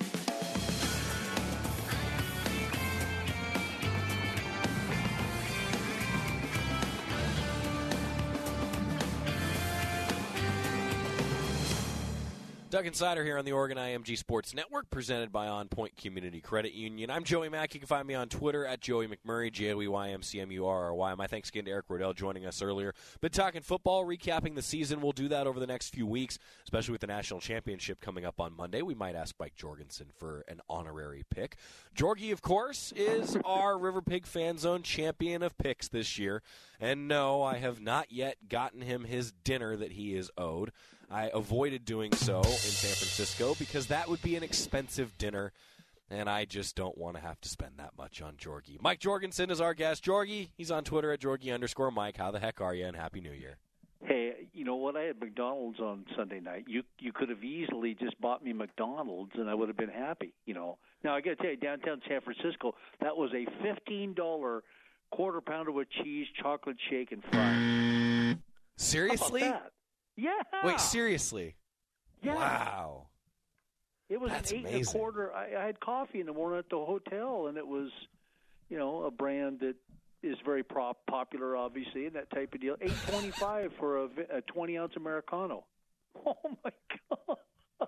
Doug Insider here on the Oregon I M G Sports Network, presented by On Point Community Credit Union. I'm Joey Mack. You can find me on Twitter at Joey McMurray, J O E Y M C M U R R Y. My thanks again to Eric Rodell joining us earlier. Been talking football, recapping the season. We'll do that over the next few weeks, especially with the national championship coming up on Monday. We might ask Mike Jorgensen for an honorary pick. Jorgie, of course, is our River Pig Fan Zone champion of picks this year. And no, I have not yet gotten him his dinner that he is owed. I avoided doing so in San Francisco because that would be an expensive dinner, and I just don't want to have to spend that much on Jorgie. Mike Jorgensen is our guest. Jorgie, he's on Twitter at Jorgie underscore Mike. How the heck are you, and Happy New Year. Hey, you know what? I had McDonald's on Sunday night. You you could have easily just bought me McDonald's, and I would have been happy, you know. Now, I got to tell you, downtown San Francisco, that was a fifteen dollars quarter pounder with cheese, chocolate shake, and fries. Seriously? How about that? Yeah. Wait, seriously? Yeah. Wow. It was That's an eight amazing. and a quarter. I, I had coffee in the morning at the hotel, and it was, you know, a brand that is very prop, popular, obviously, and that type of deal. Eight twenty-five for a, a twenty ounce Americano. Oh my God.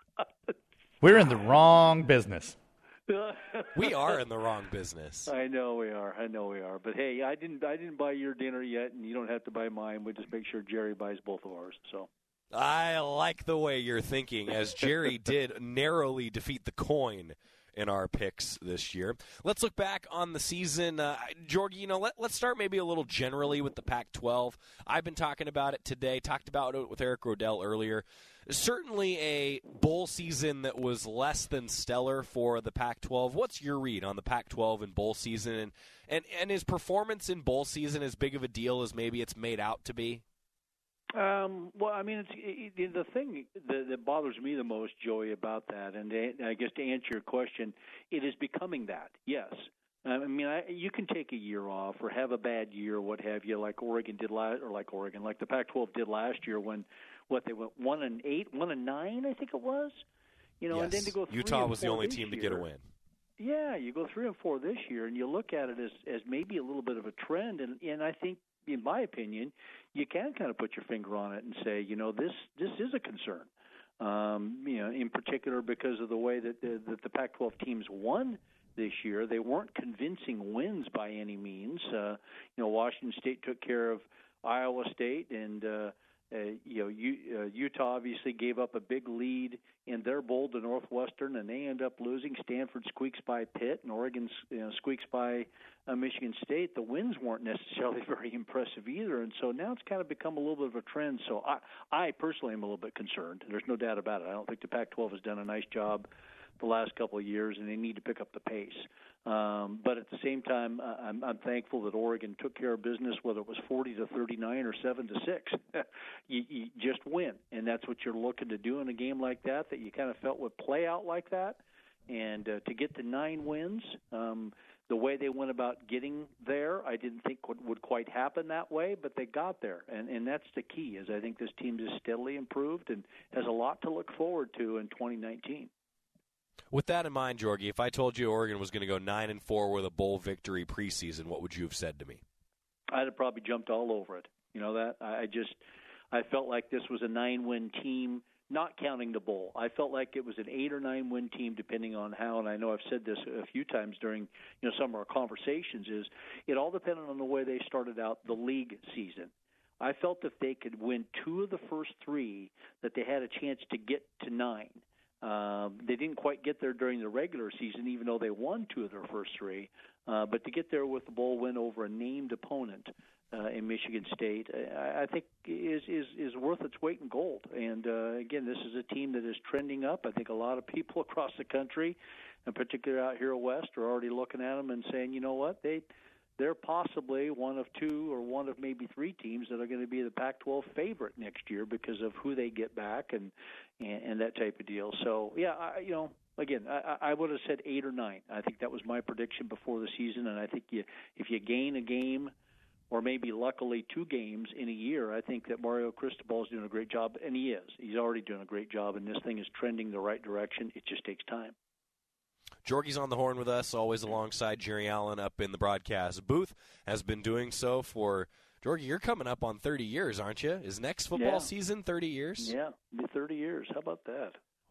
We're in the wrong business. We are in the wrong business. I know we are. I know we are. But hey, I didn't. I didn't buy your dinner yet, and you don't have to buy mine. We just make sure Jerry buys both of ours. So. I like the way you're thinking, as Jerry did narrowly defeat the coin in our picks this year. Let's look back on the season. Uh, Jorgie, you know, let, let's start maybe a little generally with the Pac twelve. I've been talking about it today, talked about it with Eric Rodell earlier. Certainly a bowl season that was less than stellar for the Pac twelve. What's your read on the Pac twelve and bowl season? And, and, and is performance in bowl season as big of a deal as maybe it's made out to be? Um, well, I mean, it's it, it, the thing that, that bothers me the most, Joey, about that, and I guess to answer your question, it is becoming that, yes. I mean, I, you can take a year off or have a bad year, what have you, like Oregon did last, or like Oregon, like the Pac twelve did last year when, what, they went one and eight, one and nine, I think it was, you know, yes. and then to go three Utah and was the four only this team to year. get a win. Yeah, you go three and four this year, and you look at it as as maybe a little bit of a trend, and and I think, in my opinion, you can kind of put your finger on it and say, you know, this this is a concern. Um, you know, in particular because of the way that the, that the Pac twelve teams won this year. They weren't convincing wins by any means. Uh, you know, Washington State took care of Iowa State, and uh, uh, you know, U, uh, Utah obviously gave up a big lead in their bowl to Northwestern, and they end up losing. Stanford squeaks by Pitt, and Oregon you know, squeaks by uh, Michigan State. The wins weren't necessarily very impressive either, and so now it's kind of become a little bit of a trend. So I, I personally am a little bit concerned. There's no doubt about it. I don't think the Pac twelve has done a nice job the last couple of years, and they need to pick up the pace. Um, but at the same time, uh, I'm, I'm thankful that Oregon took care of business, whether it was forty to thirty-nine or seven to six. you, you just win, and that's what you're looking to do in a game like that, that you kind of felt would play out like that. And uh, to get to nine wins, um, the way they went about getting there, I didn't think would, would quite happen that way, but they got there. And, and that's the key, is I think this team has steadily improved and has a lot to look forward to in twenty nineteen. With that in mind, Jorgie, if I told you Oregon was going to go nine and four with a bowl victory preseason, what would you have said to me? I'd have probably jumped all over it. You know that? I just I felt like this was a nine-win team, not counting the bowl. I felt like it was an eight or nine-win team, depending on how. And I know I've said this a few times during you know some of our conversations. Is it all depended on the way they started out the league season. I felt if they could win two of the first three, that they had a chance to get to nine. Um, they didn't quite get there during the regular season, even though they won two of their first three. Uh, but to get there with the bowl win over a named opponent uh, in Michigan State, I, I think is, is is worth its weight in gold. And uh, again, this is a team that is trending up. I think a lot of people across the country, in particular out here west, are already looking at them and saying, you know what, they they're possibly one of two or one of maybe three teams that are going to be the Pac twelve favorite next year because of who they get back and and, and that type of deal. So, yeah, I, you know, again, I, I would have said eight or nine. I think that was my prediction before the season, and I think you, if you gain a game or maybe luckily two games in a year, I think that Mario Cristobal is doing a great job, and he is. He's already doing a great job, and this thing is trending the right direction. It just takes time. Jorgie's on the horn with us, always alongside Jerry Allen up in the broadcast booth, has been doing so for, Jorgie, you're coming up on thirty years, aren't you? Is next football yeah. season thirty years? Yeah, be thirty years. How about that?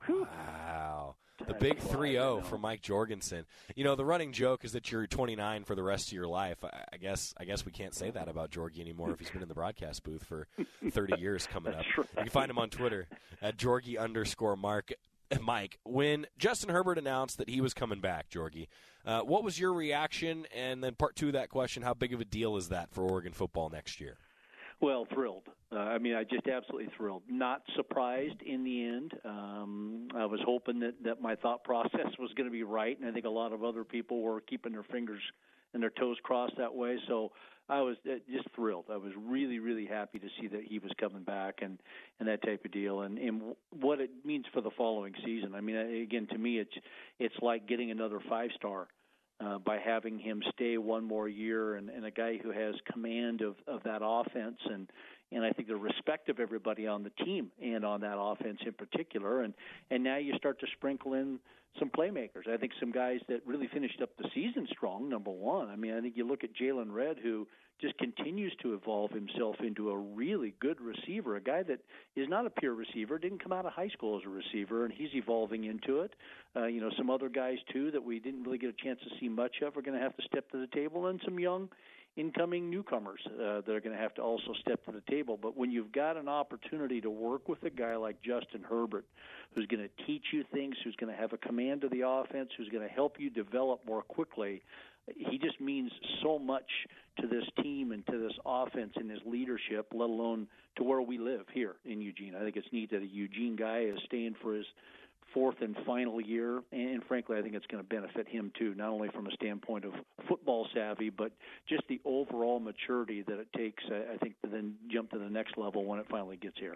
Wow. The big three oh from Mike Jorgensen. You know, the running joke is that you're twenty-nine for the rest of your life. I, I guess I guess we can't say that about Jorgie anymore if he's been in the broadcast booth for thirty years coming up. Right. You can find him on Twitter at Jorgie underscore Mark. Mike, when Justin Herbert announced that he was coming back, Jorgie, uh, what was your reaction? And then part two of that question, how big of a deal is that for Oregon football next year? Well, thrilled. Uh, I mean, I just absolutely thrilled. Not surprised in the end. Um, I was hoping that, that my thought process was going to be right, and I think a lot of other people were keeping their fingers and their toes crossed that way. So I was just thrilled. I was really, really happy to see that he was coming back and, and that type of deal, and, and what it means for the following season. I mean, again, to me, it's it's like getting another five-star. Uh, by having him stay one more year, and, and a guy who has command of, of that offense, and, and I think the respect of everybody on the team and on that offense in particular. And, and now you start to sprinkle in some playmakers. I think some guys that really finished up the season strong, number one. I mean, I think you look at Jalen Redd, who just continues to evolve himself into a really good receiver, a guy that is not a pure receiver, didn't come out of high school as a receiver, and he's evolving into it. Uh, you know, some other guys, too, that we didn't really get a chance to see much of are going to have to step to the table, and some young incoming newcomers uh, that are going to have to also step to the table. But when you've got an opportunity to work with a guy like Justin Herbert, who's going to teach you things, who's going to have a command of the offense, who's going to help you develop more quickly, he just means so much to this team and to this offense and his leadership, let alone to where we live here in Eugene. I think it's neat that a Eugene guy is staying for his fourth and final year, and frankly, I think it's going to benefit him too, not only from a standpoint of football savvy, but just the overall maturity that it takes, I think, to then jump to the next level when it finally gets here.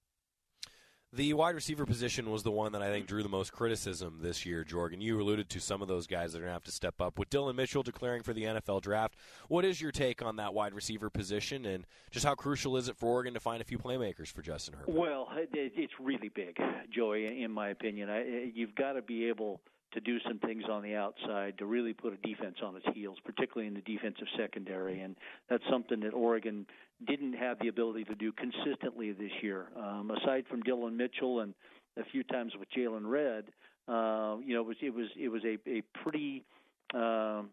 The wide receiver position was the one that I think drew the most criticism this year, Jorgen. You alluded to some of those guys that are going to have to step up. With Dylan Mitchell declaring for the N F L draft, what is your take on that wide receiver position, and just how crucial is it for Oregon to find a few playmakers for Justin Herbert? Well, it's really big, Joey, in my opinion. You've got to be able to do some things on the outside to really put a defense on its heels, particularly in the defensive secondary, and that's something that Oregon didn't have the ability to do consistently this year. Um, aside from Dylan Mitchell and a few times with Jalen Redd, uh, you know, it was it was it was a, a pretty um,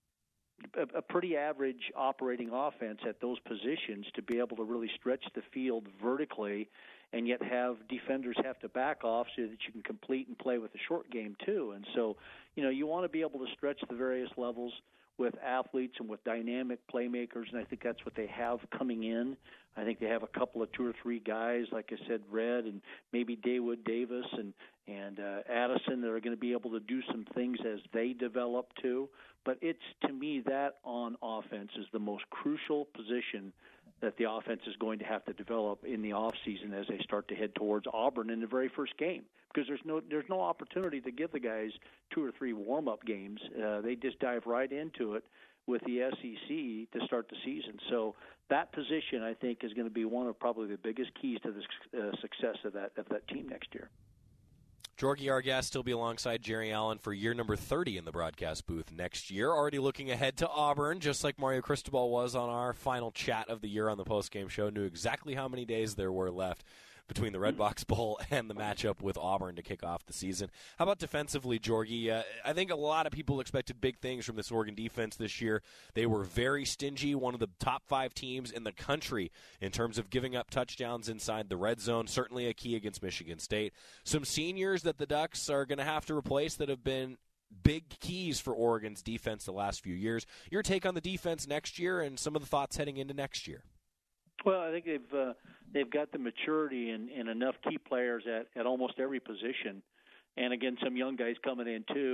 a, a pretty average operating offense at those positions to be able to really stretch the field vertically, and yet have defenders have to back off so that you can complete and play with the short game too. And so, you know, you want to be able to stretch the various levels with athletes and with dynamic playmakers, and I think that's what they have coming in. I think they have a couple of two or three guys, like I said, Redd and maybe Dawood Davis and and uh, Addison, that are going to be able to do some things as they develop too. But it's, to me, that on offense is the most crucial position that the offense is going to have to develop in the offseason as they start to head towards Auburn in the very first game, because there's no there's no opportunity to give the guys two or three warm-up games. Uh, they just dive right into it with the S E C to start the season. So that position, I think, is going to be one of probably the biggest keys to the uh, success of that of that team next year. Jorgie, our guest, will be alongside Jerry Allen for year number thirty in the broadcast booth next year. Already looking ahead to Auburn, just like Mario Cristobal was on our final chat of the year on the postgame show. Knew exactly how many days there were left between the Red Box Bowl and the matchup with Auburn to kick off the season. How about defensively, Jorgie? Uh, I think a lot of people expected big things from this Oregon defense this year. They were very stingy, one of the top five teams in the country in terms of giving up touchdowns inside the red zone, certainly a key against Michigan State. Some seniors that the Ducks are going to have to replace that have been big keys for Oregon's defense the last few years. Your take on the defense next year and some of the thoughts heading into next year? Well, I think they've uh, they've got the maturity and, and enough key players at, at almost every position, and again, some young guys coming in too.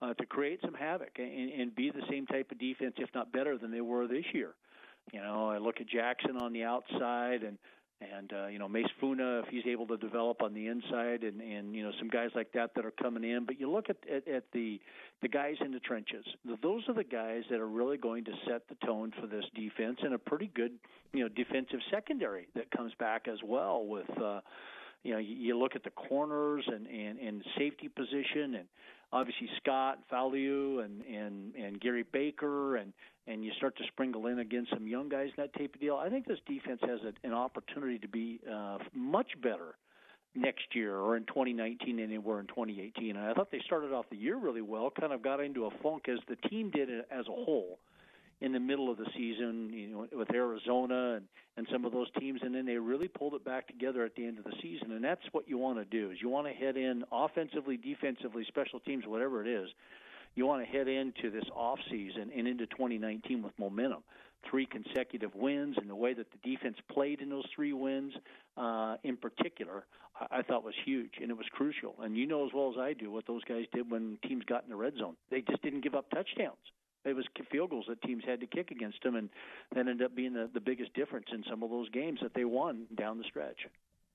uh, to create some havoc and, and be the same type of defense, if not better, than they were this year. You know, I look at Jackson on the outside, and and uh, you know, Mace Funa, if he's able to develop on the inside, and, and you know, some guys like that that are coming in. But you look at, at, at the the guys in the trenches. Those are the guys that are really going to set the tone for this defense, and a pretty good, you know, defensive secondary that comes back as well with. Uh, You know, you look at the corners and, and, and safety position, and obviously Scott, Faliu, and, and, and Gary Baker, and, and you start to sprinkle in against some young guys in that type of deal. I think this defense has a, an opportunity to be uh, much better next year or in twenty nineteen than they were in twenty eighteen. And I thought they started off the year really well, kind of got into a funk as the team did as a whole in the middle of the season, you know, with Arizona and, and some of those teams, and then they really pulled it back together at the end of the season. And that's what you want to do, is you want to head in offensively, defensively, special teams, whatever it is. You want to head into this off season and into twenty nineteen with momentum. Three consecutive wins, and the way that the defense played in those three wins uh, in particular, I, I thought was huge, and it was crucial. And you know as well as I do what those guys did when teams got in the red zone. They just didn't give up touchdowns. It was field goals that teams had to kick against them, and that ended up being the, the biggest difference in some of those games that they won down the stretch.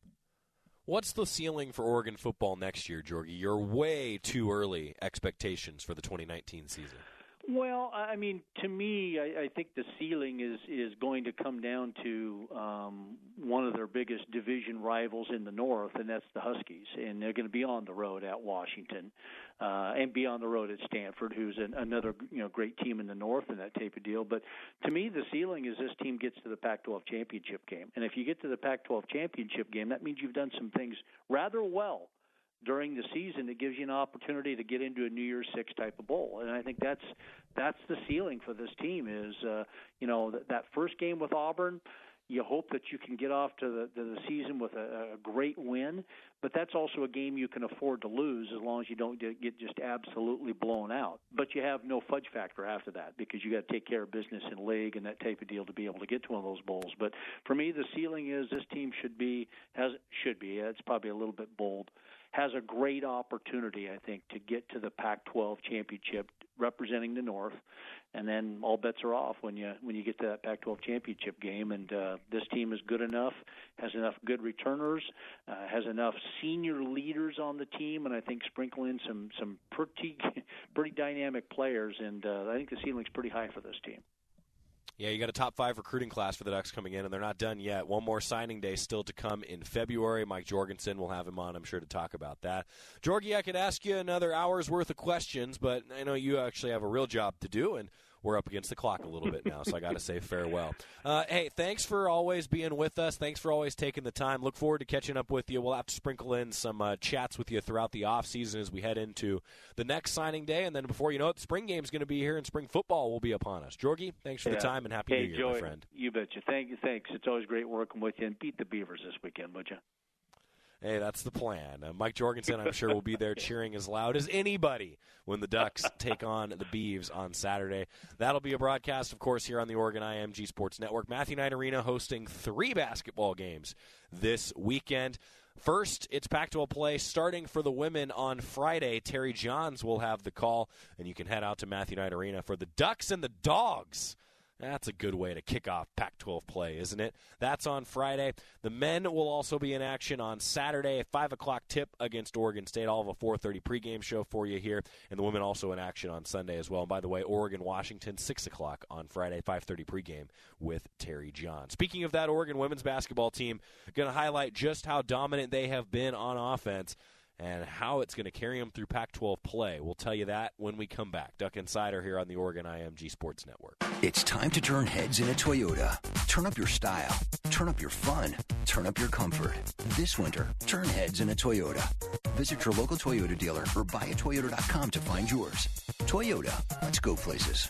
What's the ceiling for Oregon football next year, Georgie? You're way too early expectations for the twenty nineteen season. Well, I mean, to me, I, I think the ceiling is, is going to come down to um, one of their biggest division rivals in the North, and that's the Huskies. And they're going to be on the road at Washington uh, and be on the road at Stanford, who's an, another you know great team in the North and that type of deal. But to me, the ceiling is this team gets to the Pac twelve championship game. And if you get to the Pac twelve championship game, that means you've done some things rather well during the season. It gives you an opportunity to get into a New Year's Six type of bowl, and I think that's that's the ceiling for this team. Is uh, you know that, that first game with Auburn, you hope that you can get off to the, to the season with a, a great win, but that's also a game you can afford to lose as long as you don't get just absolutely blown out. But you have no fudge factor after that because you got to take care of business in league and that type of deal to be able to get to one of those bowls. But for me, the ceiling is this team should be has should be. It's probably a little bit bold. Has a great opportunity, I think, to get to the Pac twelve championship representing the North, and then all bets are off when you when you get to that Pac twelve championship game. And uh, this team is good enough, has enough good returners, uh, has enough senior leaders on the team, and I think sprinkle in some some pretty pretty dynamic players. And uh, I think the ceiling's pretty high for this team. Yeah, you got a top five recruiting class for the Ducks coming in, and they're not done yet. One more signing day still to come in February. Mike Jorgensen, will have him on, I'm sure, to talk about that. Georgie, I could ask you another hour's worth of questions, but I know you actually have a real job to do, and we're up against the clock a little bit now, so I got to say farewell. Uh, hey, thanks for always being with us. Thanks for always taking the time. Look forward to catching up with you. We'll have to sprinkle in some uh, chats with you throughout the offseason as we head into the next signing day, and then before you know it, the spring game's going to be here, and spring football will be upon us. Georgie, thanks for yeah. the time, and Happy hey, New Year, Joey, my friend. You betcha. Thank you. Thanks. It's always great working with you, and beat the Beavers this weekend, would you? Hey, that's the plan. Uh, Mike Jorgensen, I'm sure, will be there cheering as loud as anybody when the Ducks take on the Beavs on Saturday. That'll be a broadcast, of course, here on the Oregon I M G Sports Network. Matthew Knight Arena hosting three basketball games this weekend. First, it's Pac twelve play starting for the women on Friday. Terry Johns will have the call, and you can head out to Matthew Knight Arena for the Ducks and the Dogs. That's a good way to kick off Pac twelve play, isn't it? That's on Friday. The men will also be in action on Saturday, a five o'clock tip against Oregon State. I'll have a four thirty pregame show for you here. And the women also in action on Sunday as well. And by the way, Oregon-Washington, six o'clock on Friday, five thirty pregame with Terry John. Speaking of that Oregon women's basketball team, going to highlight just how dominant they have been on offense and how it's going to carry them through Pac twelve play. We'll tell you that when we come back. Duck Insider here on the Oregon I M G Sports Network. It's time to turn heads in a Toyota. Turn up your style. Turn up your fun. Turn up your comfort. This winter, turn heads in a Toyota. Visit your local Toyota dealer or buy a toyota dot com to find yours. Toyota, let's go places.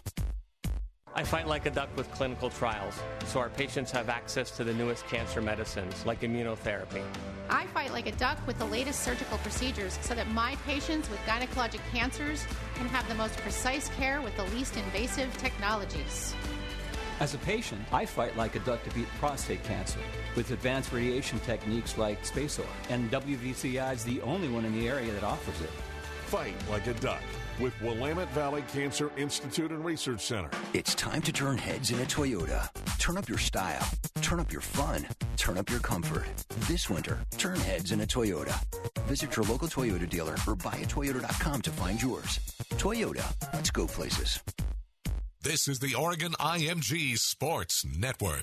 I fight like a duck with clinical trials, so our patients have access to the newest cancer medicines, like immunotherapy. I fight like a duck with the latest surgical procedures so that my patients with gynecologic cancers can have the most precise care with the least invasive technologies. As a patient, I fight like a duck to beat prostate cancer with advanced radiation techniques like SpaceOAR, and W V C I is the only one in the area that offers it. Fight like a duck with Willamette Valley Cancer Institute and Research Center. It's time to turn heads in a Toyota. Turn up your style. Turn up your fun. Turn up your comfort. This winter, turn heads in a Toyota. Visit your local Toyota dealer or buy a toyota dot com to find yours. Toyota, let's go places. This is the Oregon I M G Sports Network.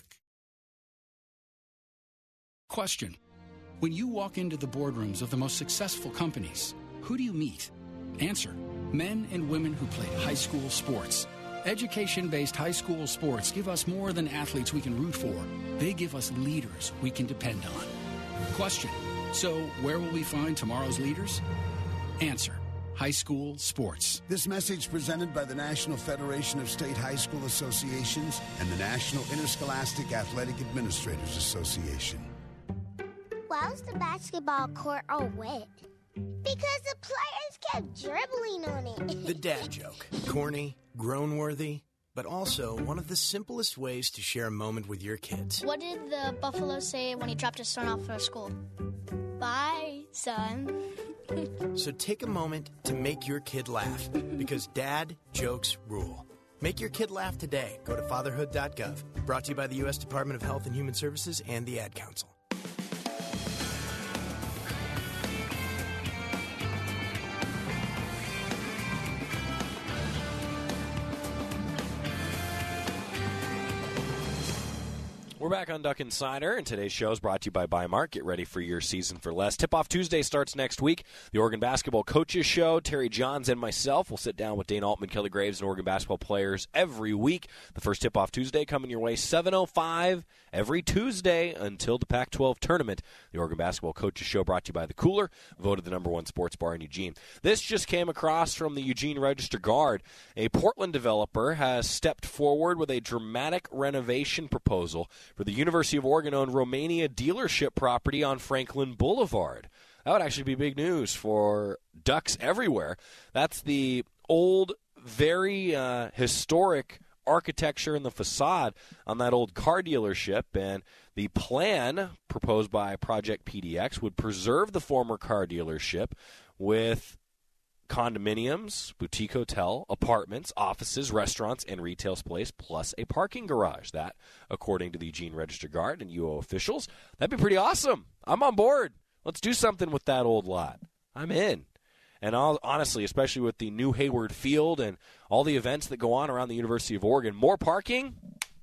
Question. When you walk into the boardrooms of the most successful companies, who do you meet? Answer. Men and women who played high school sports. Education-based high school sports give us more than athletes we can root for. They give us leaders we can depend on. Question. So where will we find tomorrow's leaders? Answer. High school sports. This message presented by the National Federation of State High School Associations and the National Interscholastic Athletic Administrators Association. Why was the basketball court all wet? Because the players kept dribbling on it. The dad joke. Corny, groan-worthy, but also one of the simplest ways to share a moment with your kids. What did the buffalo say when he dropped his son off for school? Bye, son. So take a moment to make your kid laugh, because dad jokes rule. Make your kid laugh today. Go to fatherhood dot gov. Brought to you by the U S Department of Health and Human Services and the Ad Council. We're back on Duck Insider, and today's show is brought to you by Buymark. Get ready for your season for less. Tip-Off Tuesday starts next week. The Oregon Basketball Coaches Show, Terry Johns and myself will sit down with Dana Altman, Kelly Graves, and Oregon basketball players every week. The first Tip-Off Tuesday coming your way, seven oh five every Tuesday until the Pac twelve tournament. The Oregon Basketball Coaches Show brought to you by The Cooler, voted the number one sports bar in Eugene. This just came across from the Eugene Register-Guard. A Portland developer has stepped forward with a dramatic renovation proposal for the University of Oregon-owned Romania dealership property on Franklin Boulevard. That would actually be big news for Ducks everywhere. That's the old, very uh, historic architecture and the facade on that old car dealership, and the plan proposed by Project P D X would preserve the former car dealership with condominiums, boutique hotel, apartments, offices, restaurants, and retail space, plus a parking garage. That, according to the Eugene Register-Guard and U O officials, that'd be pretty awesome. I'm on board. Let's do something with that old lot. I'm in. And I'll, honestly, especially with the new Hayward Field and all the events that go on around the University of Oregon, more parking,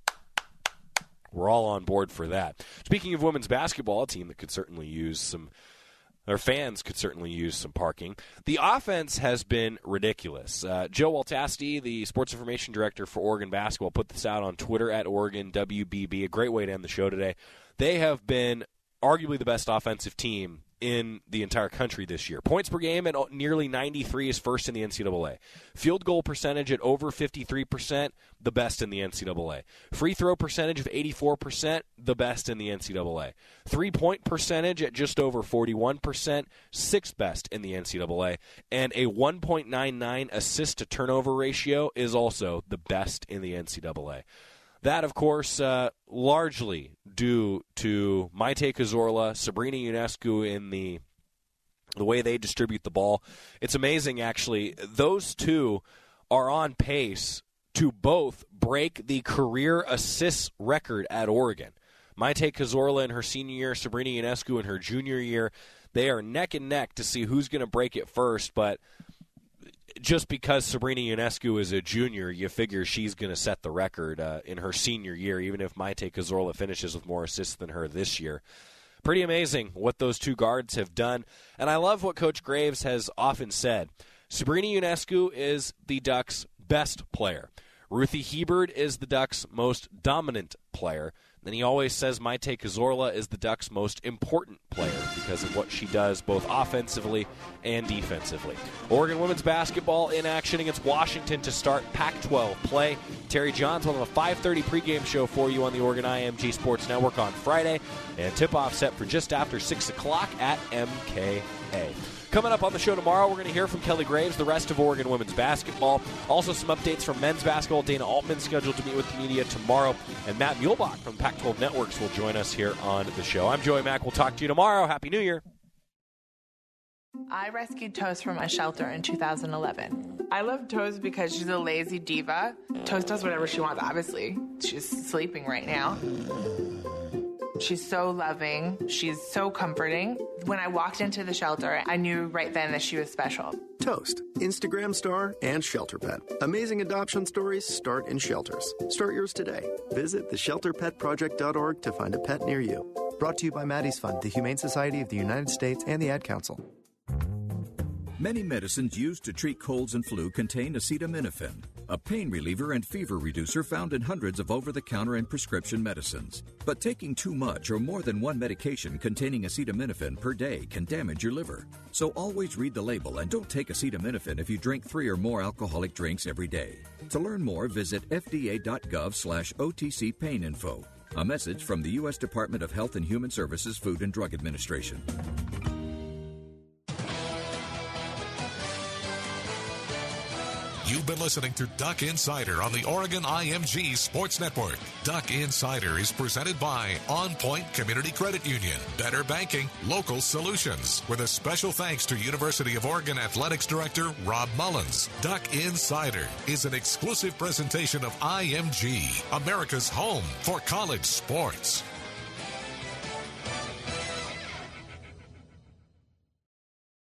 we're all on board for that. Speaking of women's basketball, a team that could certainly use some Our fans could certainly use some parking. The offense has been ridiculous. Uh, Joe Waltasti, the sports information director for Oregon basketball, put this out on Twitter at Oregon W B B. A great way to end the show today. They have been arguably the best offensive team in the entire country this year. Points per game at nearly ninety-three is first in the N C double A. Field goal percentage at over fifty-three percent, the best in the N C double A. Free throw percentage of eighty-four percent, the best in the N C double A. Three-point percentage at just over forty-one percent, sixth best in the N C double A. And a one point nine nine assist-to-turnover ratio is also the best in the N C double A. That, of course, uh, largely due to Maite Cazorla, Sabrina Ionescu in the the way they distribute the ball. It's amazing, actually. Those two are on pace to both break the career assists record at Oregon. Maite Cazorla in her senior year, Sabrina Ionescu in her junior year. They are neck and neck to see who's going to break it first, but just because Sabrina Ionescu is a junior, you figure she's going to set the record uh, in her senior year, even if Maite Cazorla finishes with more assists than her this year. Pretty amazing what those two guards have done. And I love what Coach Graves has often said. Sabrina Ionescu is the Ducks' best player. Ruthie Hebard is the Ducks' most dominant player. Then he always says Maite Cazorla is the Ducks' most important player because of what she does both offensively and defensively. Oregon women's basketball in action against Washington to start Pac twelve play. Terry Johns will have a five thirty pregame show for you on the Oregon I M G Sports Network on Friday, and tip-off set for just after six o'clock at M K A. Coming up on the show tomorrow, we're going to hear from Kelly Graves, the rest of Oregon women's basketball. Also some updates from men's basketball. Dana Altman scheduled to meet with the media tomorrow. And Matt Muehlbach from Pac twelve Networks will join us here on the show. I'm Joey Mack. We'll talk to you tomorrow. Happy New Year. I rescued Toast from a shelter in two thousand eleven. I love Toast because she's a lazy diva. Toast does whatever she wants, obviously. She's sleeping right now. She's so loving. She's so comforting. When I walked into the shelter, I knew right then that she was special. Toast, Instagram star, and shelter pet. Amazing adoption stories start in shelters. Start yours today. Visit the shelter pet project dot org to find a pet near you. Brought to you by Maddie's Fund, the Humane Society of the United States, and the Ad Council. Many medicines used to treat colds and flu contain acetaminophen, a pain reliever and fever reducer found in hundreds of over-the-counter and prescription medicines. But taking too much or more than one medication containing acetaminophen per day can damage your liver. So always read the label and don't take acetaminophen if you drink three or more alcoholic drinks every day. To learn more, visit F D A dot gov slash O T C pain info. A message from the U S Department of Health and Human Services Food and Drug Administration. You've been listening to Duck Insider on the Oregon I M G Sports Network. Duck Insider is presented by On Point Community Credit Union. Better banking, local solutions. With a special thanks to University of Oregon Athletics Director Rob Mullins. Duck Insider is an exclusive presentation of I M G, America's home for college sports.